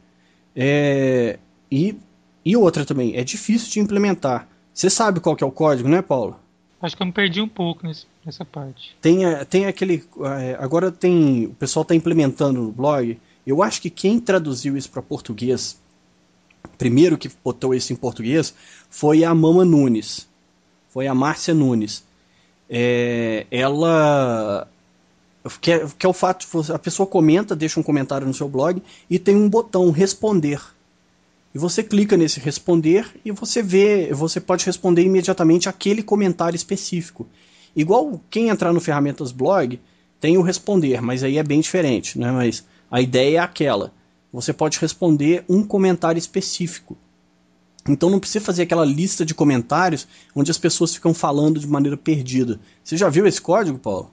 É, e, e outra também, é difícil de implementar. Você sabe qual que é o código, né, Paulo? Acho que eu me perdi um pouco nesse, nessa parte. Tem, a- tem aquele. é, Agora tem. O pessoal está implementando no blog. Eu acho que quem traduziu isso para português, primeiro que botou isso em português, foi a Mama Nunes. Foi a Márcia Nunes. É, ela. Que é, que é o fato de a pessoa comenta, deixa um comentário no seu blog e tem um botão responder. E você clica nesse responder e você vê, você pode responder imediatamente aquele comentário específico. Igual quem entrar no Ferramentas Blog tem o responder, mas aí é bem diferente, né? Mas a ideia é aquela. Você pode responder um comentário específico. Então não precisa fazer aquela lista de comentários onde as pessoas ficam falando de maneira perdida. Você já viu esse código, Paulo?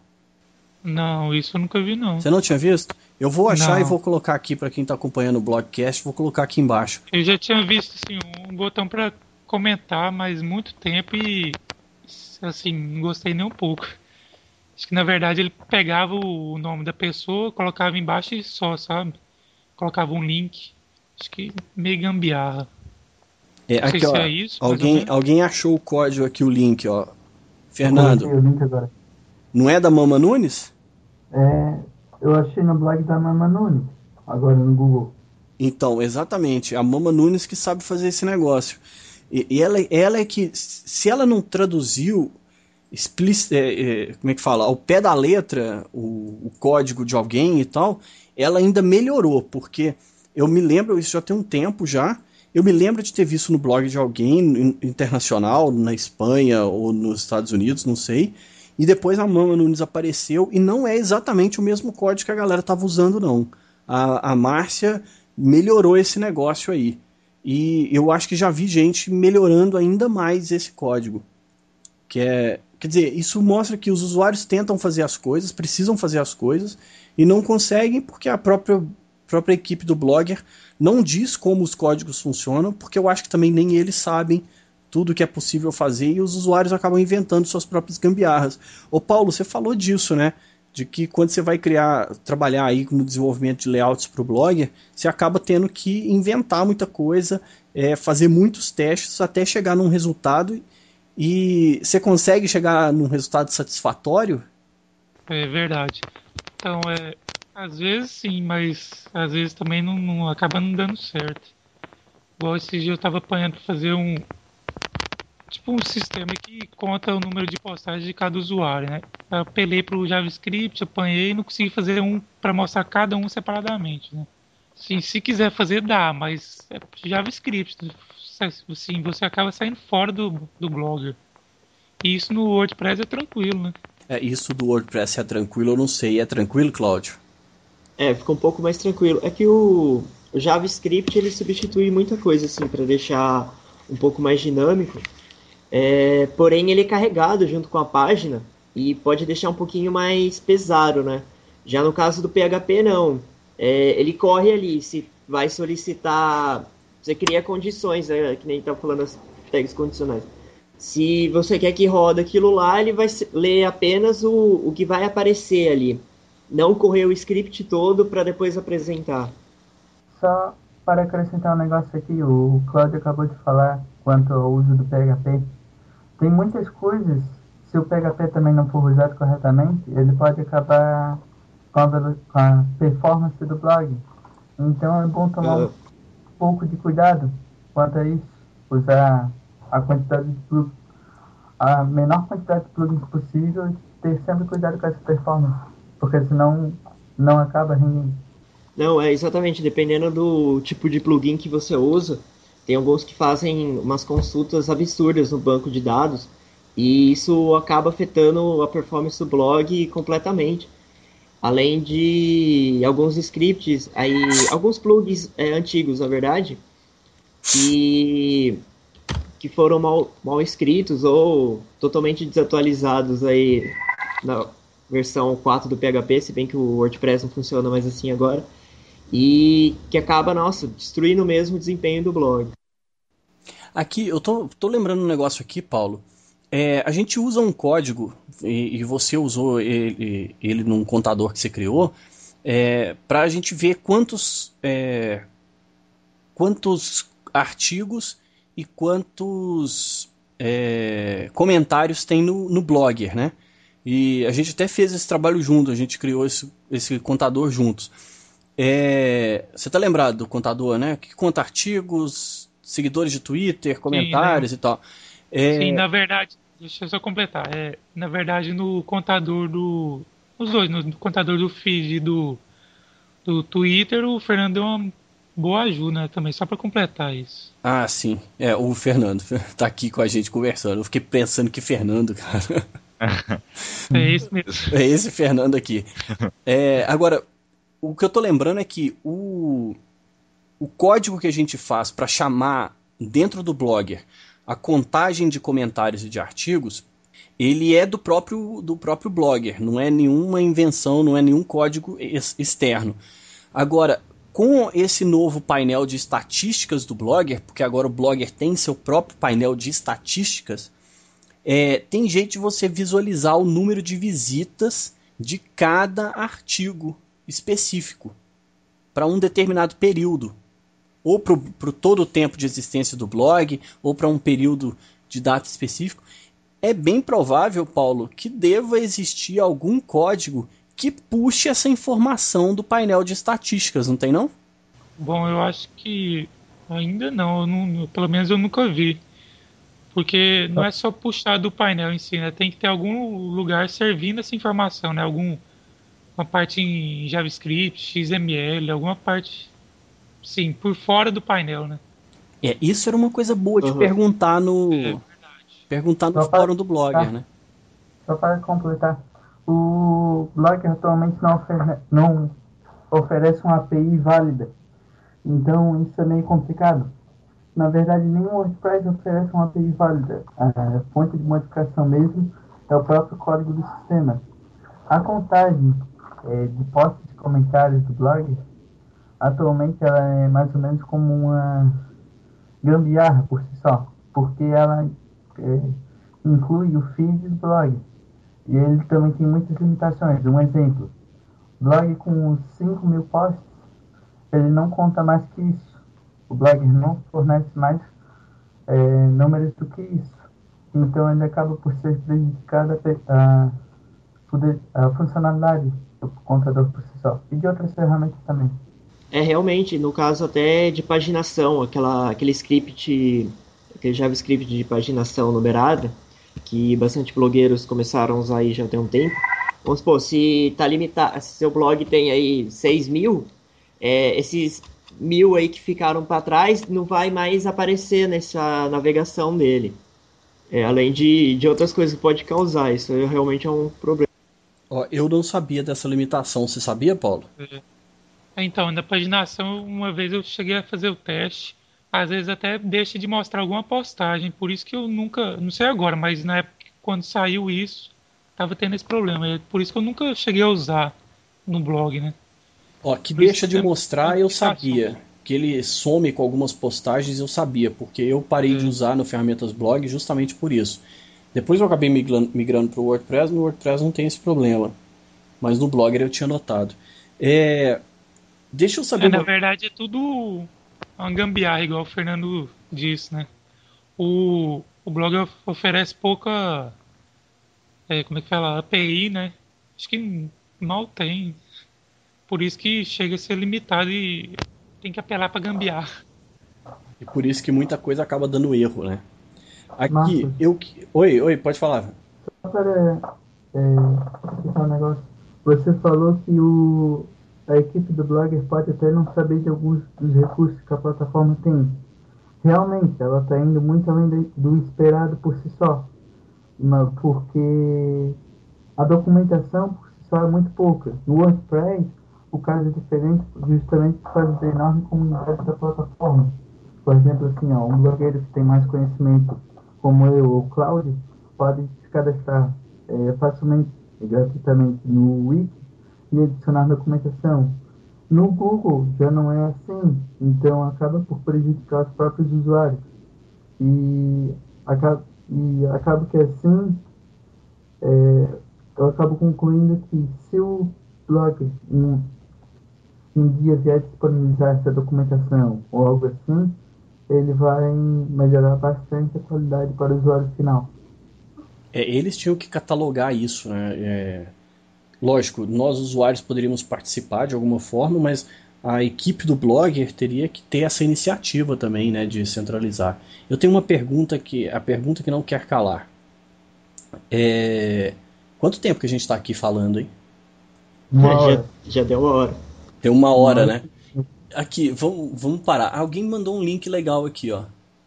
Não, isso eu nunca vi, não. Você não tinha visto? Eu vou achar Não. e vou colocar aqui para quem está acompanhando o Blogcast, vou colocar aqui embaixo. Eu já tinha visto assim, um botão pra comentar, mas muito tempo e assim, não gostei nem um pouco. Acho que na verdade ele pegava o nome da pessoa, colocava embaixo e só, sabe? Colocava um link. Acho que meio gambiarra. É, Não sei aqui, se ó, é isso, mais ou alguém, menos. alguém achou o código aqui, o link, ó. Eu Fernando, coloquei o link agora. não é da Mama Nunes? É, eu achei no blog da Mama Nunes, agora no Google. Então, exatamente, a Mama Nunes que sabe fazer esse negócio. E, e ela, ela é que, se ela não traduziu, explic, é, é, como é que fala, ao pé da letra, o, o código de alguém e tal, ela ainda melhorou, porque eu me lembro, isso já tem um tempo já, eu me lembro de ter visto no blog de alguém internacional, na Espanha ou nos Estados Unidos, não sei, e depois a Mama Nunes apareceu e não é exatamente o mesmo código que a galera estava usando, não. A, a Márcia melhorou esse negócio aí. E eu acho que já vi gente melhorando ainda mais esse código. Que é, quer dizer, isso mostra que os usuários tentam fazer as coisas, precisam fazer as coisas, e não conseguem porque a própria, própria equipe do Blogger não diz como os códigos funcionam, porque eu acho que também nem eles sabem tudo que é possível fazer e os usuários acabam inventando suas próprias gambiarras. Ô Paulo, você falou disso, né? De que quando você vai criar, trabalhar aí no desenvolvimento de layouts para o Blogger, você acaba tendo que inventar muita coisa, é, fazer muitos testes até chegar num resultado. E você consegue chegar num resultado satisfatório? É verdade. Então, é, às vezes sim, mas às vezes também não, não acaba não dando certo. Igual esse dia eu tava apanhando pra fazer um tipo um sistema que conta o número de postagens de cada usuário, né? Eu apelei pro JavaScript, apanhei e não consegui fazer um para mostrar cada um separadamente, né? Sim, se quiser fazer, dá, mas é JavaScript. Assim, você acaba saindo fora do, do Blogger. E isso no WordPress é tranquilo, né? É, isso do WordPress é tranquilo, eu não sei. É tranquilo, Cláudio? É, fica um pouco mais tranquilo. É que o, o JavaScript ele substitui muita coisa assim para deixar um pouco mais dinâmico. É, porém, ele é carregado junto com a página e pode deixar um pouquinho mais pesado, né? Já no caso do P H P, não. É, ele corre ali, se vai solicitar... Você cria condições, né? Que nem estava falando as tags condicionais. Se você quer que roda aquilo lá, ele vai ler apenas o, o que vai aparecer ali. Não correr o script todo para depois apresentar. Só para acrescentar um negócio aqui, o Claudio acabou de falar quanto ao uso do P H P. Tem muitas coisas, se o P H P também não for usado corretamente, ele pode acabar com a, com a performance do blog. Então é bom tomar Uhum. um pouco de cuidado quanto a isso. Usar a quantidade de plugins, a menor quantidade de plugins possível e ter sempre cuidado com essa performance, porque senão não acaba rendendo. Não, é exatamente, dependendo do tipo de plugin que você usa, tem alguns que fazem umas consultas absurdas no banco de dados e isso acaba afetando a performance do blog completamente. Além de alguns scripts, aí, alguns plugins é, antigos, na verdade, que, que foram mal, mal escritos ou totalmente desatualizados aí na versão quatro do P H P, se bem que o WordPress não funciona mais assim agora. E que acaba, nossa, destruindo mesmo o desempenho do blog. Aqui, eu tô, tô lembrando um negócio aqui, Paulo. É, a gente usa um código, e, e você usou ele, ele num contador que você criou, é, para a gente ver quantos, é, quantos artigos e quantos é, comentários tem no, no Blogger, né? E a gente até fez esse trabalho junto, a gente criou esse, esse contador juntos. É, você tá lembrado do contador, né? Que conta artigos, seguidores de Twitter, comentários Sim, e tal. É, Sim, na verdade, deixa eu só completar. É, na verdade, no contador do. Os dois, no contador do feed e do, do Twitter, o Fernando deu uma boa ajuda, né, também, só para completar isso. Ah, sim. É, o Fernando tá aqui com a gente conversando. Eu fiquei pensando que Fernando, cara. É isso mesmo. É esse Fernando aqui. É, agora, o que eu tô lembrando é que o, o código que a gente faz para chamar dentro do Blogger a contagem de comentários e de artigos, ele é do próprio, do próprio Blogger, não é nenhuma invenção, não é nenhum código ex- externo. Agora, com esse novo painel de estatísticas do Blogger, porque agora o Blogger tem seu próprio painel de estatísticas, é, tem jeito de você visualizar o número de visitas de cada artigo específico para um determinado período, ou para todo o tempo de existência do blog, ou para um período de data específico. É bem provável, Paulo, que deva existir algum código que puxe essa informação do painel de estatísticas, não tem não? Bom, eu acho que ainda não, eu não, pelo menos eu nunca vi. Porque não é só puxar do painel em si, né? Tem que ter algum lugar servindo essa informação, né? Algum, uma parte em JavaScript, X M L, alguma parte, sim, por fora do painel, né? É, isso era uma coisa boa de Uhum. perguntar É no verdade. perguntar no Só para, fórum do Blogger, tá, né? só para completar, o Blogger atualmente não, ofere, não oferece uma A P I válida, então isso é meio complicado. Na verdade, nem o WordPress oferece uma A P I válida. A fonte de modificação mesmo é o próprio código do sistema. A contagem é, de posts e comentários do blog, atualmente ela é mais ou menos como uma gambiarra por si só, porque ela é, inclui o feed do blog. E ele também tem muitas limitações. Um exemplo, blog com cinco mil posts, ele não conta mais que isso. O blog não fornece mais é, números do que isso. Então ele acaba por ser prejudicado a, a, a funcionalidade do contador por si só. E de outras ferramentas também. É realmente, no caso até de paginação, aquela, aquele script, aquele JavaScript de paginação numerada, que bastante blogueiros começaram a usar aí já tem um tempo. Vamos supor, se tá limitado, se seu blog tem aí seis mil, é, esses, mil aí que ficaram para trás não vai mais aparecer nessa navegação dele. É, além de, de outras coisas que pode causar, isso realmente é um problema. Ó, eu não sabia dessa limitação, você sabia, Paulo? É, então, na paginação, uma vez eu cheguei a fazer o teste, às vezes até deixa de mostrar alguma postagem, por isso que eu nunca, não sei agora, mas na época quando saiu isso, tava tendo esse problema, é por isso que eu nunca cheguei a usar no blog, né? Ó, que Por deixa isso de que é mostrar eu notificação. sabia. Que ele some com algumas postagens eu sabia, porque eu parei É. de usar no Ferramentas Blog justamente por isso. Depois eu acabei migrando, migrando para o WordPress, no WordPress não tem esse problema. Mas no Blogger eu tinha notado. É, deixa eu saber É, na uma... verdade é tudo uma gambiarra, igual o Fernando disse, né? O, o blog of- oferece pouca, é, como é que fala, A P I, né? Acho que mal tem. Por isso que chega a ser limitado e tem que apelar para gambiarra. E por isso que muita coisa acaba dando erro, né? Aqui, Marcos, eu... Oi, oi, pode falar. só para é, explicar um negócio. Você falou que o, a equipe do Blogger pode até não saber de alguns dos recursos que a plataforma tem. Realmente, ela está indo muito além de- do esperado por si só. Mas porque a documentação por si só é muito pouca. No WordPress, o caso é diferente justamente por causa da enorme comunidade da plataforma. Por exemplo, assim, ó, um blogueiro que tem mais conhecimento, como eu ou o Cláudio, pode se cadastrar é, facilmente e gratuitamente no Wiki e adicionar documentação. No Google já não é assim, então acaba por prejudicar os próprios usuários. E acaba, e acaba que assim é, eu acabo concluindo que se o blog um, um dia vier disponibilizar essa documentação ou algo assim, ele vai melhorar bastante a qualidade para o usuário final. É, eles tinham que catalogar isso, né? É, lógico, nós usuários poderíamos participar de alguma forma, mas a equipe do Blogger teria que ter essa iniciativa também, né, de centralizar. Eu tenho uma pergunta que, a pergunta que não quer calar. É, quanto tempo que a gente está aqui falando, hein? Uma já, hora. já deu uma hora. Tem uma Uma hora, hora. né? Aqui, vamos, vamos parar. Alguém mandou um link legal aqui, ó.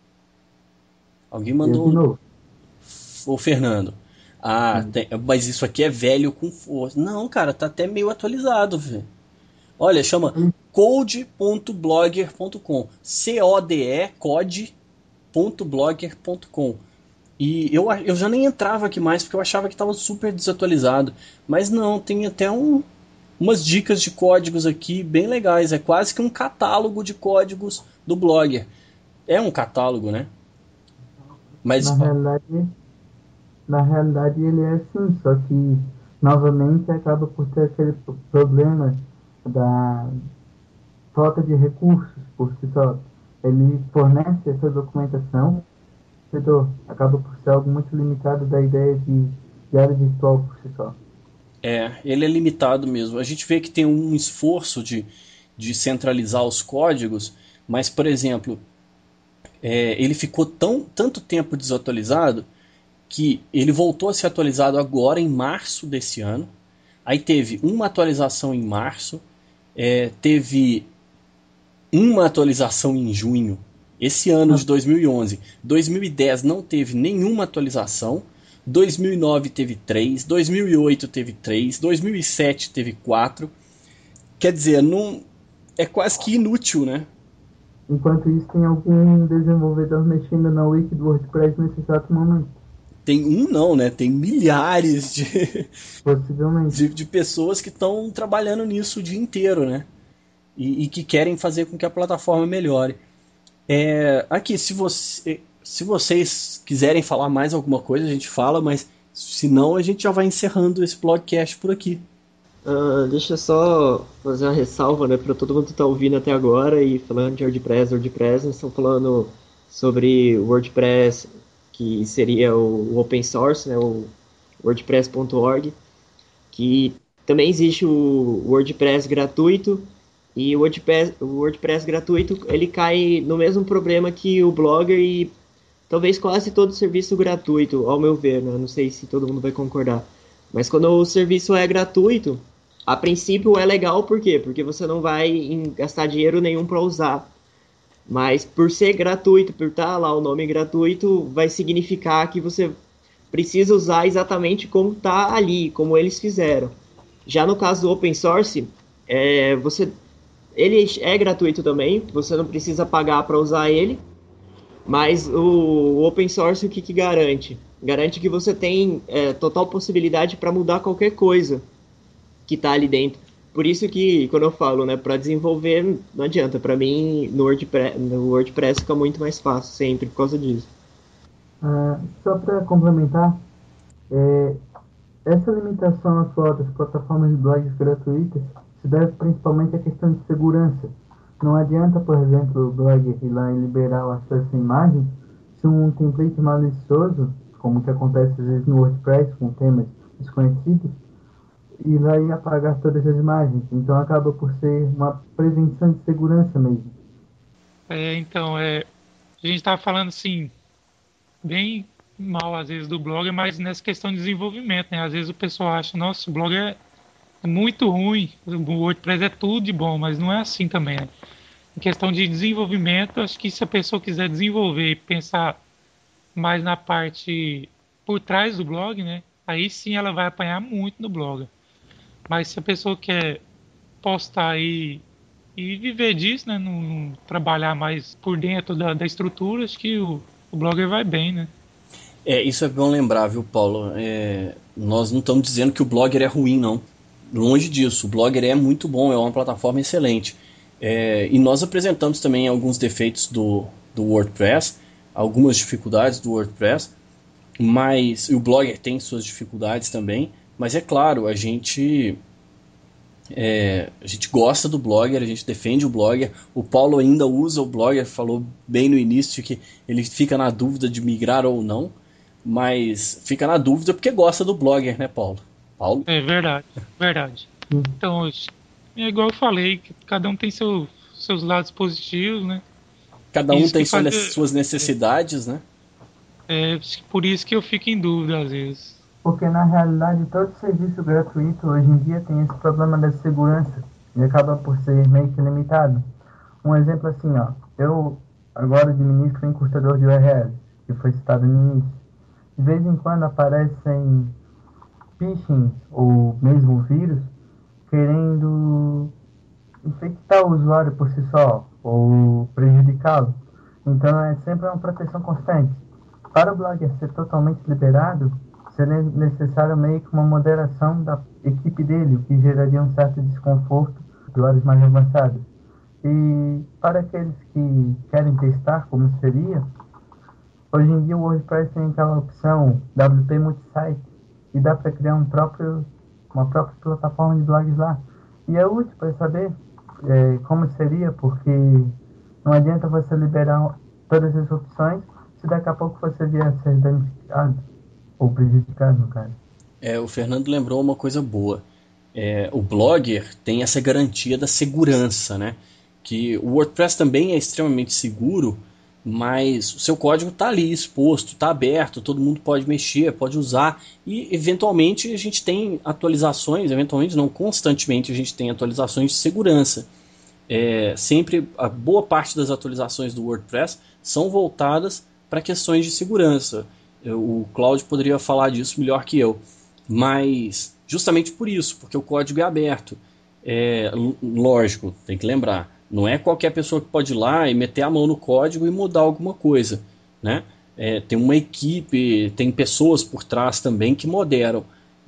Alguém Eu mandou de um... novo. O Fernando. Ah, Sim. tem- mas isso aqui é velho com força. Não, cara, tá até meio atualizado, velho. Olha, chama code ponto blogger ponto com. C O D E, code ponto blogger ponto com. E eu, eu já nem entrava aqui mais porque eu achava que estava super desatualizado. Mas não, tem até um, umas dicas de códigos aqui bem legais. É quase que um catálogo de códigos do Blogger. É um catálogo, né? Na Mas realidade, na realidade ele é assim, só que novamente acaba por ter aquele pro- problema da falta de recursos por si só. Ele fornece essa documentação, então acaba por ser algo muito limitado da ideia de, de área virtual por si só. é, ele é limitado mesmo. A gente vê que tem um esforço de, de centralizar os códigos, mas, por exemplo, é, ele ficou tão, tanto tempo desatualizado que ele voltou a ser atualizado agora em março desse ano. Aí teve uma atualização em março, é, teve uma atualização em junho. Esse ano de dois mil e onze. dois mil e dez não teve nenhuma atualização. dois mil e nove teve três. dois mil e oito teve três. dois mil e sete teve quatro. Quer dizer, não, é quase que inútil, né? Enquanto isso, tem algum desenvolvedor mexendo na wiki do WordPress nesse exato momento. Tem um não, né? Tem milhares de, Possivelmente. de, de pessoas que estão trabalhando nisso o dia inteiro, né? E, e que querem fazer com que a plataforma melhore. É, aqui, se, você, se vocês quiserem falar mais alguma coisa, a gente fala, mas se não, a gente já vai encerrando esse blogcast por aqui. Ah, deixa eu só fazer uma ressalva, né, para todo mundo que está ouvindo até agora e falando de WordPress, WordPress, nós estamos falando sobre o WordPress, que seria o open source, né, o wordpress ponto org, que também existe o WordPress gratuito, e o WordPress, o WordPress gratuito ele cai no mesmo problema que o Blogger e talvez quase todo serviço gratuito, ao meu ver, né, não sei se todo mundo vai concordar, mas quando o serviço é gratuito, A princípio é legal, por quê? Porque você não vai gastar dinheiro nenhum para usar. Mas por ser gratuito, por estar lá o nome gratuito, vai significar que você precisa usar exatamente como está ali, como eles fizeram. Já no caso do open source, é, você, ele é gratuito também, você não precisa pagar para usar ele, mas o, o open source o que, que garante? Garante que você tem é, total possibilidade para mudar qualquer coisa que está ali dentro. Por isso que, quando eu falo, né, para desenvolver, não adianta. Para mim, no WordPress, no WordPress fica muito mais fácil, sempre, por causa disso. Ah, só para complementar, é, essa limitação atual das plataformas de blogs gratuitas se deve principalmente à questão de segurança. Não adianta, por exemplo, o blogger ir lá e liberar o acesso à imagem se um template malicioso, como que acontece às vezes no WordPress com temas desconhecidos, ir lá e apagar todas as imagens. Então acaba por ser uma prevenção de segurança mesmo. É, então, é, a gente estava falando assim, bem mal às vezes do blogger, mas nessa questão de desenvolvimento, né? Às vezes o pessoal acha, nossa, o blogger é, é muito ruim, o WordPress é tudo de bom, mas não é assim também, né? Em questão de desenvolvimento, acho que se a pessoa quiser desenvolver e pensar mais na parte por trás do blog, né? Aí sim ela vai apanhar muito no blog. Mas se a pessoa quer postar e, e viver disso, né? Não, não trabalhar mais por dentro da, da estrutura, acho que o, o blogger vai bem, né? É, isso é bom lembrar, viu, Paulo? É, nós não estamos dizendo que o Blogger é ruim, não. Longe disso, o Blogger é muito bom, é uma plataforma excelente. É, e nós apresentamos também alguns defeitos do, do WordPress, algumas dificuldades do WordPress, mas o Blogger tem suas dificuldades também, mas é claro, a gente é, a gente gosta do Blogger, a gente defende o Blogger. O Paulo ainda usa o Blogger, falou bem no início que ele fica na dúvida de migrar ou não, mas fica na dúvida porque gosta do Blogger, né, Paulo? Paulo? É verdade, verdade. Então, é igual eu falei, que cada um tem seu, seus lados positivos, né? Cada um Isso tem que sua- faz- suas necessidades, né? É por isso que eu fico em dúvida às vezes. Porque na realidade todo serviço gratuito hoje em dia tem esse problema da segurança e acaba por ser meio que limitado. Um exemplo assim, ó, eu agora administro um encurtador de U R L, que foi citado no início. De vez em quando aparecem phishing ou mesmo vírus querendo infectar o usuário por si só ou prejudicá-lo. Então é sempre uma proteção constante. Para o blogger ser totalmente liberado, seria necessário meio que uma moderação da equipe dele, o que geraria um certo desconforto para usuários mais avançados. E para aqueles que querem testar como seria, hoje em dia o WordPress tem aquela opção W P Multisite e dá para criar um próprio, uma própria plataforma de blogs lá. E é útil para saber é, como seria, porque não adianta você liberar todas as opções se daqui a pouco você vier a ser danificado ou prejudicado, no caso. É, o Fernando lembrou uma coisa boa. É, o Blogger tem essa garantia da segurança, né? Que o WordPress também é extremamente seguro, mas o seu código está ali exposto, está aberto, todo mundo pode mexer, pode usar, e eventualmente a gente tem atualizações, eventualmente não, constantemente a gente tem atualizações de segurança. É, sempre a boa parte das atualizações do WordPress são voltadas para questões de segurança. Eu, o Cláudio poderia falar disso melhor que eu, mas justamente por isso, porque o código é aberto. É, lógico, tem que lembrar, não é qualquer pessoa que pode ir lá e meter a mão no código e mudar alguma coisa, né? É, tem uma equipe, tem pessoas por trás também que moderam,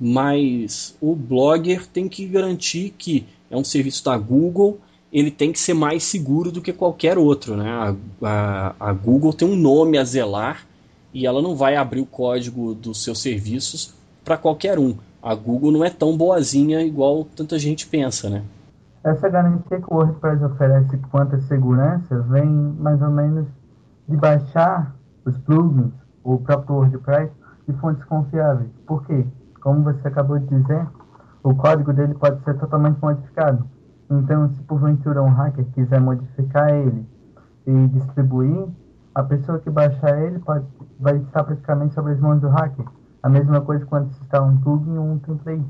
mas o Blogger tem que garantir que é um serviço da Google, ele tem que ser mais seguro do que qualquer outro, né? A, a, a Google tem um nome a zelar e ela não vai abrir o código dos seus serviços para qualquer um. A Google não é tão boazinha igual tanta gente pensa, né? Essa garantia que o WordPress oferece quanto à segurança vem mais ou menos de baixar os plugins, o próprio WordPress, de fontes confiáveis. Por quê? Como você acabou de dizer, o código dele pode ser totalmente modificado. Então, se porventura um hacker quiser modificar ele e distribuir, a pessoa que baixar ele pode, vai estar praticamente sobre as mãos do hacker. A mesma coisa quando se instala um plugin ou um template.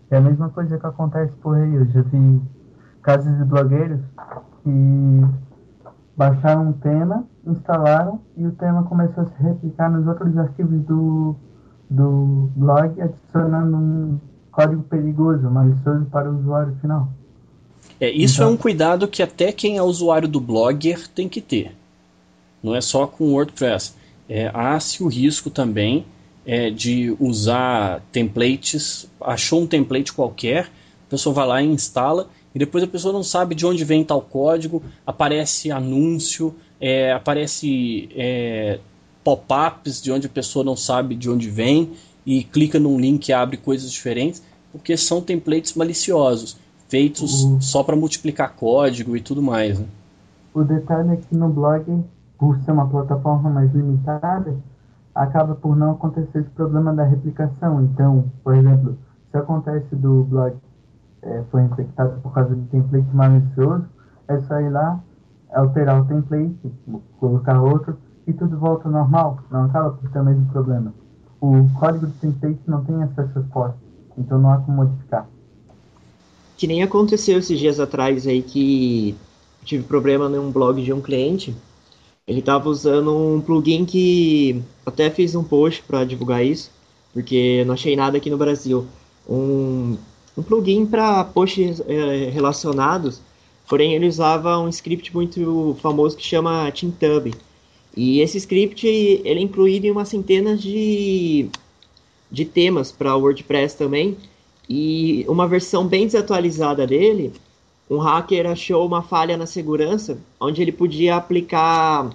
É a mesma coisa que acontece por aí. Eu já vi casos de blogueiros que baixaram um tema, instalaram e o tema começou a se replicar nos outros arquivos do, do blog, adicionando um código perigoso, malicioso para o usuário final. É, isso Então, é um cuidado que até quem é usuário do Blogger tem que ter. Não é só com o WordPress. É, há-se o risco também é, de usar templates. Achou um template qualquer, a pessoa vai lá e instala, e depois a pessoa não sabe de onde vem tal código, aparece anúncio, é, aparece é, pop-ups de onde a pessoa não sabe de onde vem, e clica num link e abre coisas diferentes, porque são templates maliciosos, feitos o, só para multiplicar código e tudo mais. Né? o detalhe é que no blog, por ser uma plataforma mais limitada, acaba por não acontecer esse problema da replicação. Então, por exemplo, se acontece do blog é, foi infectado por causa de template malicioso, é só ir lá, alterar o template, colocar outro e tudo volta ao normal. Não acaba por ter o mesmo problema. O código de template não tem acesso às postas, então não há como modificar. Que nem aconteceu esses dias atrás aí que tive problema num blog de um cliente. Ele estava usando um plugin que até fiz um post para divulgar isso, porque não achei nada aqui no Brasil. Um, um plugin para posts é, relacionados, porém ele usava um script muito famoso que chama TeamTub. E esse script ele é incluído em uma centena de, de temas para o WordPress também. E uma versão bem desatualizada dele, um hacker achou uma falha na segurança, onde ele podia aplicar,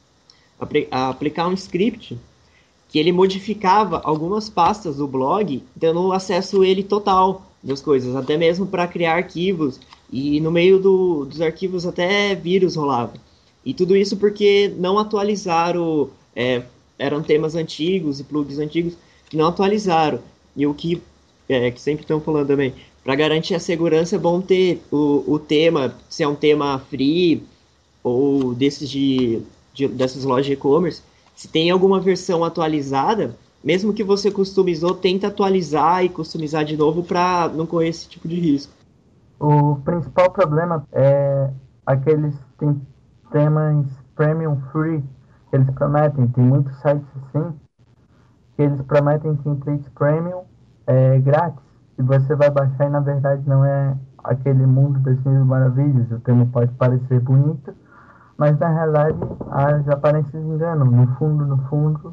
apl- aplicar um script que ele modificava algumas pastas do blog, dando acesso ele total das coisas, até mesmo para criar arquivos, e no meio do, dos arquivos até vírus rolava. E tudo isso porque não atualizaram, é, eram temas antigos e plugins antigos que não atualizaram. E o que, é, que sempre estão falando também, para garantir a segurança é bom ter o, o tema, se é um tema free ou desses de, de dessas lojas de e-commerce, se tem alguma versão atualizada, mesmo que você customizou, tenta atualizar e customizar de novo para não correr esse tipo de risco. O principal problema é aqueles tem, temas premium free que eles prometem. Tem muitos sites assim que eles prometem templates premium é, grátis. E você vai baixar e na verdade não é aquele mundo das mil maravilhas. O tema pode parecer bonito, mas na realidade as aparências enganam. No fundo, no fundo,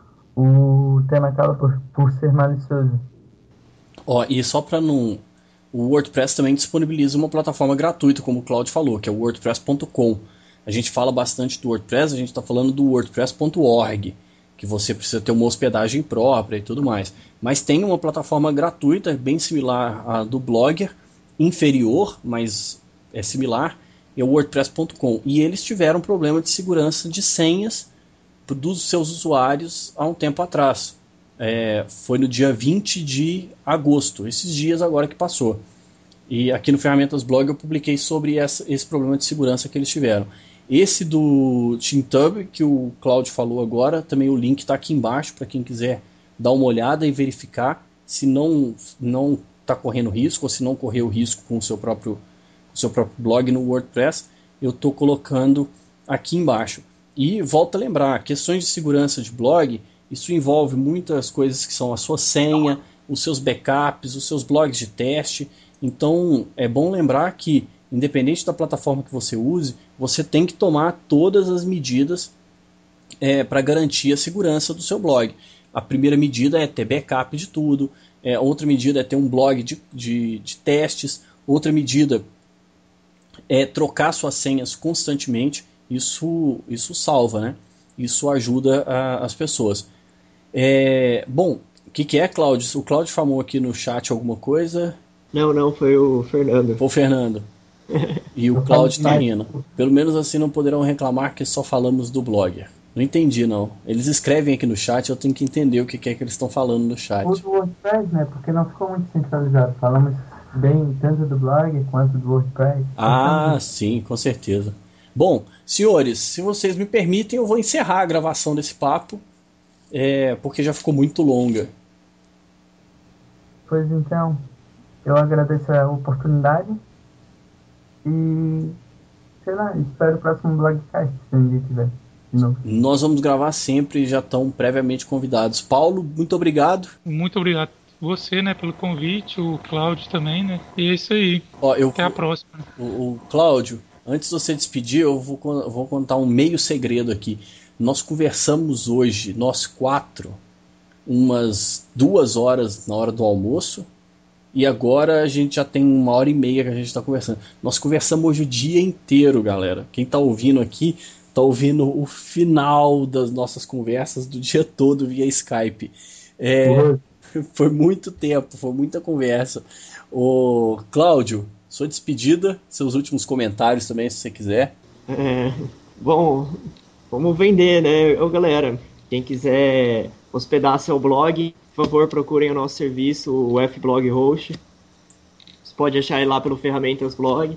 o tema acaba por, por ser malicioso. Ó, e só para não... O WordPress também disponibiliza uma plataforma gratuita, como o Claudio falou, que é o wordpress ponto com. A gente fala bastante do WordPress, a gente está falando do wordpress ponto org, que você precisa ter uma hospedagem própria e tudo mais. Mas tem uma plataforma gratuita, bem similar à do Blogger, inferior, mas é similar, é o wordpress ponto com. E eles tiveram problema de segurança de senhas dos seus usuários há um tempo atrás. É, foi no dia vinte de agosto, esses dias agora que passou. E aqui no Ferramentas Blog eu publiquei sobre essa, esse problema de segurança que eles tiveram. Esse do TeamTub, que o Claudio falou agora, também o link está aqui embaixo para quem quiser dar uma olhada e verificar se não não está correndo risco ou se não correu risco com o seu próprio, o seu próprio blog no WordPress. Eu estou colocando aqui embaixo. E volto a lembrar, questões de segurança de blog, isso envolve muitas coisas que são a sua senha, os seus backups, os seus blogs de teste. Então é bom lembrar que, independente da plataforma que você use, você tem que tomar todas as medidas é, para garantir a segurança do seu blog. A primeira medida é ter backup de tudo, é, outra medida é ter um blog de, de, de testes, outra medida é trocar suas senhas constantemente. Isso, isso salva, né? Isso ajuda a, as pessoas. É, bom, o que, que é, Cláudio? O Cláudio falou aqui no chat alguma coisa? Não, não, foi o Fernando. Foi o Fernando. E o Cláudio está rindo. Pelo menos assim não poderão reclamar que só falamos do Blogger. Não entendi, não. Eles escrevem aqui no chat, eu tenho que entender o que, que é que eles estão falando no chat. O do WordPress, né? Porque não ficou muito centralizado. Falamos bem tanto do blog quanto do WordPress. Ah, sim, com certeza. Bom, senhores, se vocês me permitem, eu vou encerrar a gravação desse papo, é, porque já ficou muito longa. Pois então, Eu agradeço a oportunidade e, sei lá, espero o próximo blogcast, se um dia tiver de novo. Nós vamos gravar sempre e já estão previamente convidados. Paulo, muito obrigado. Muito obrigado você, né, pelo convite, o Cláudio também, né? E é isso aí. Ó, eu, Até a próxima. O, o Cláudio, antes de você despedir, eu vou, vou contar um meio segredo aqui. Nós conversamos hoje, nós quatro, umas duas horas na hora do almoço, e agora a gente já tem uma hora e meia que a gente está conversando. Nós conversamos hoje o dia inteiro, galera. Quem está ouvindo aqui, está ouvindo o final das nossas conversas do dia todo via Skype. É, Uhum. Foi muito tempo, foi muita conversa. Ô, Cláudio, sua despedida, seus últimos comentários também, se você quiser. É, bom, vamos vender, né? Ô, galera, quem quiser hospedar seu blog, por favor, procurem o nosso serviço, o F-Blog Host. Você pode achar ele lá pelo Ferramentas Blog.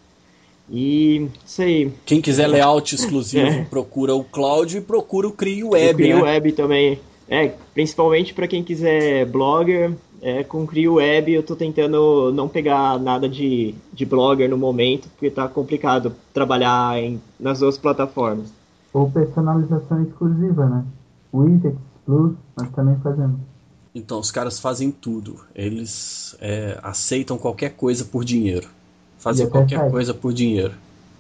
E isso aí. Quem quiser layout exclusivo, É. procura o Cláudio e procura o Crio Eu Web, crio né? web também. É, principalmente para quem quiser blogger, é, com Crio Web eu tô tentando não pegar nada de, de blogger no momento, porque tá complicado trabalhar em, nas duas plataformas. Ou personalização exclusiva, né? Widgets, plus, nós também fazemos. Então, os caras fazem tudo. Eles é, aceitam qualquer coisa por dinheiro. Fazem E até qualquer site. coisa por dinheiro.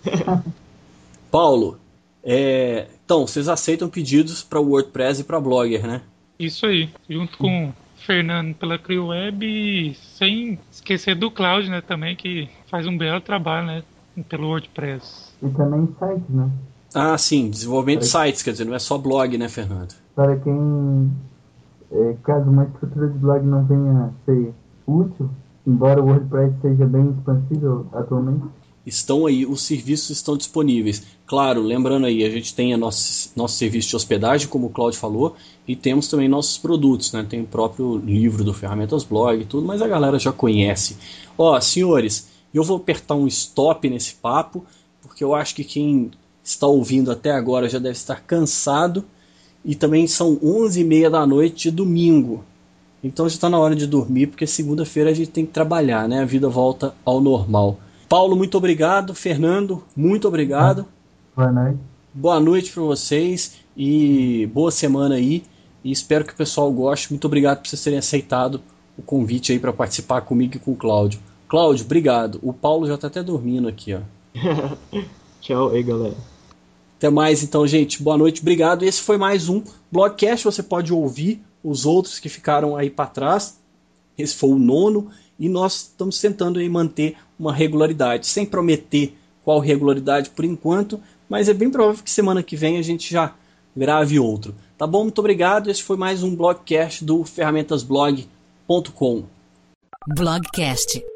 Paulo, é, então, vocês aceitam pedidos para WordPress e para Blogger, né? Isso aí. Junto com o Fernando pela CrioWeb e sem esquecer do Cláudio, né, também, que faz um belo trabalho, né, pelo WordPress. E também sites, né? Ah, sim, desenvolvimento de Peraí. sites, quer dizer, não é só blog, né, Fernando? Para quem, é, caso uma estrutura de blog não venha a ser útil, embora o WordPress seja bem expansível atualmente, Estão aí, os serviços estão disponíveis. Claro, lembrando aí, a gente tem a nosso, nosso serviço de hospedagem, como o Cláudio falou, e temos também nossos produtos, né? Tem o próprio livro do Ferramentas Blog e tudo, mas a galera já conhece. Ó, senhores, eu vou apertar um stop nesse papo, porque eu acho que quem está ouvindo até agora já deve estar cansado, e também são onze e meia da noite de domingo. Então já está na hora de dormir, porque segunda-feira a gente tem que trabalhar, né? A vida volta ao normal. Paulo, muito obrigado. Fernando, muito obrigado. boa noite. Boa noite para vocês e boa semana aí. E espero que o pessoal goste. Muito obrigado por vocês terem aceitado o convite aí para participar comigo e com o Cláudio. Cláudio, obrigado. O Paulo já está até dormindo aqui, ó. Tchau aí, galera. Até mais então, gente. Boa noite, obrigado. Esse foi mais um Blogcast. Você pode ouvir os outros que ficaram aí para trás. Esse foi o nono. E nós estamos tentando aí manter uma regularidade, sem prometer qual regularidade por enquanto, mas é bem provável que semana que vem a gente já grave outro. Tá bom? Muito obrigado. Esse foi mais um Blogcast do ferramentas blog ponto com. Blogcast,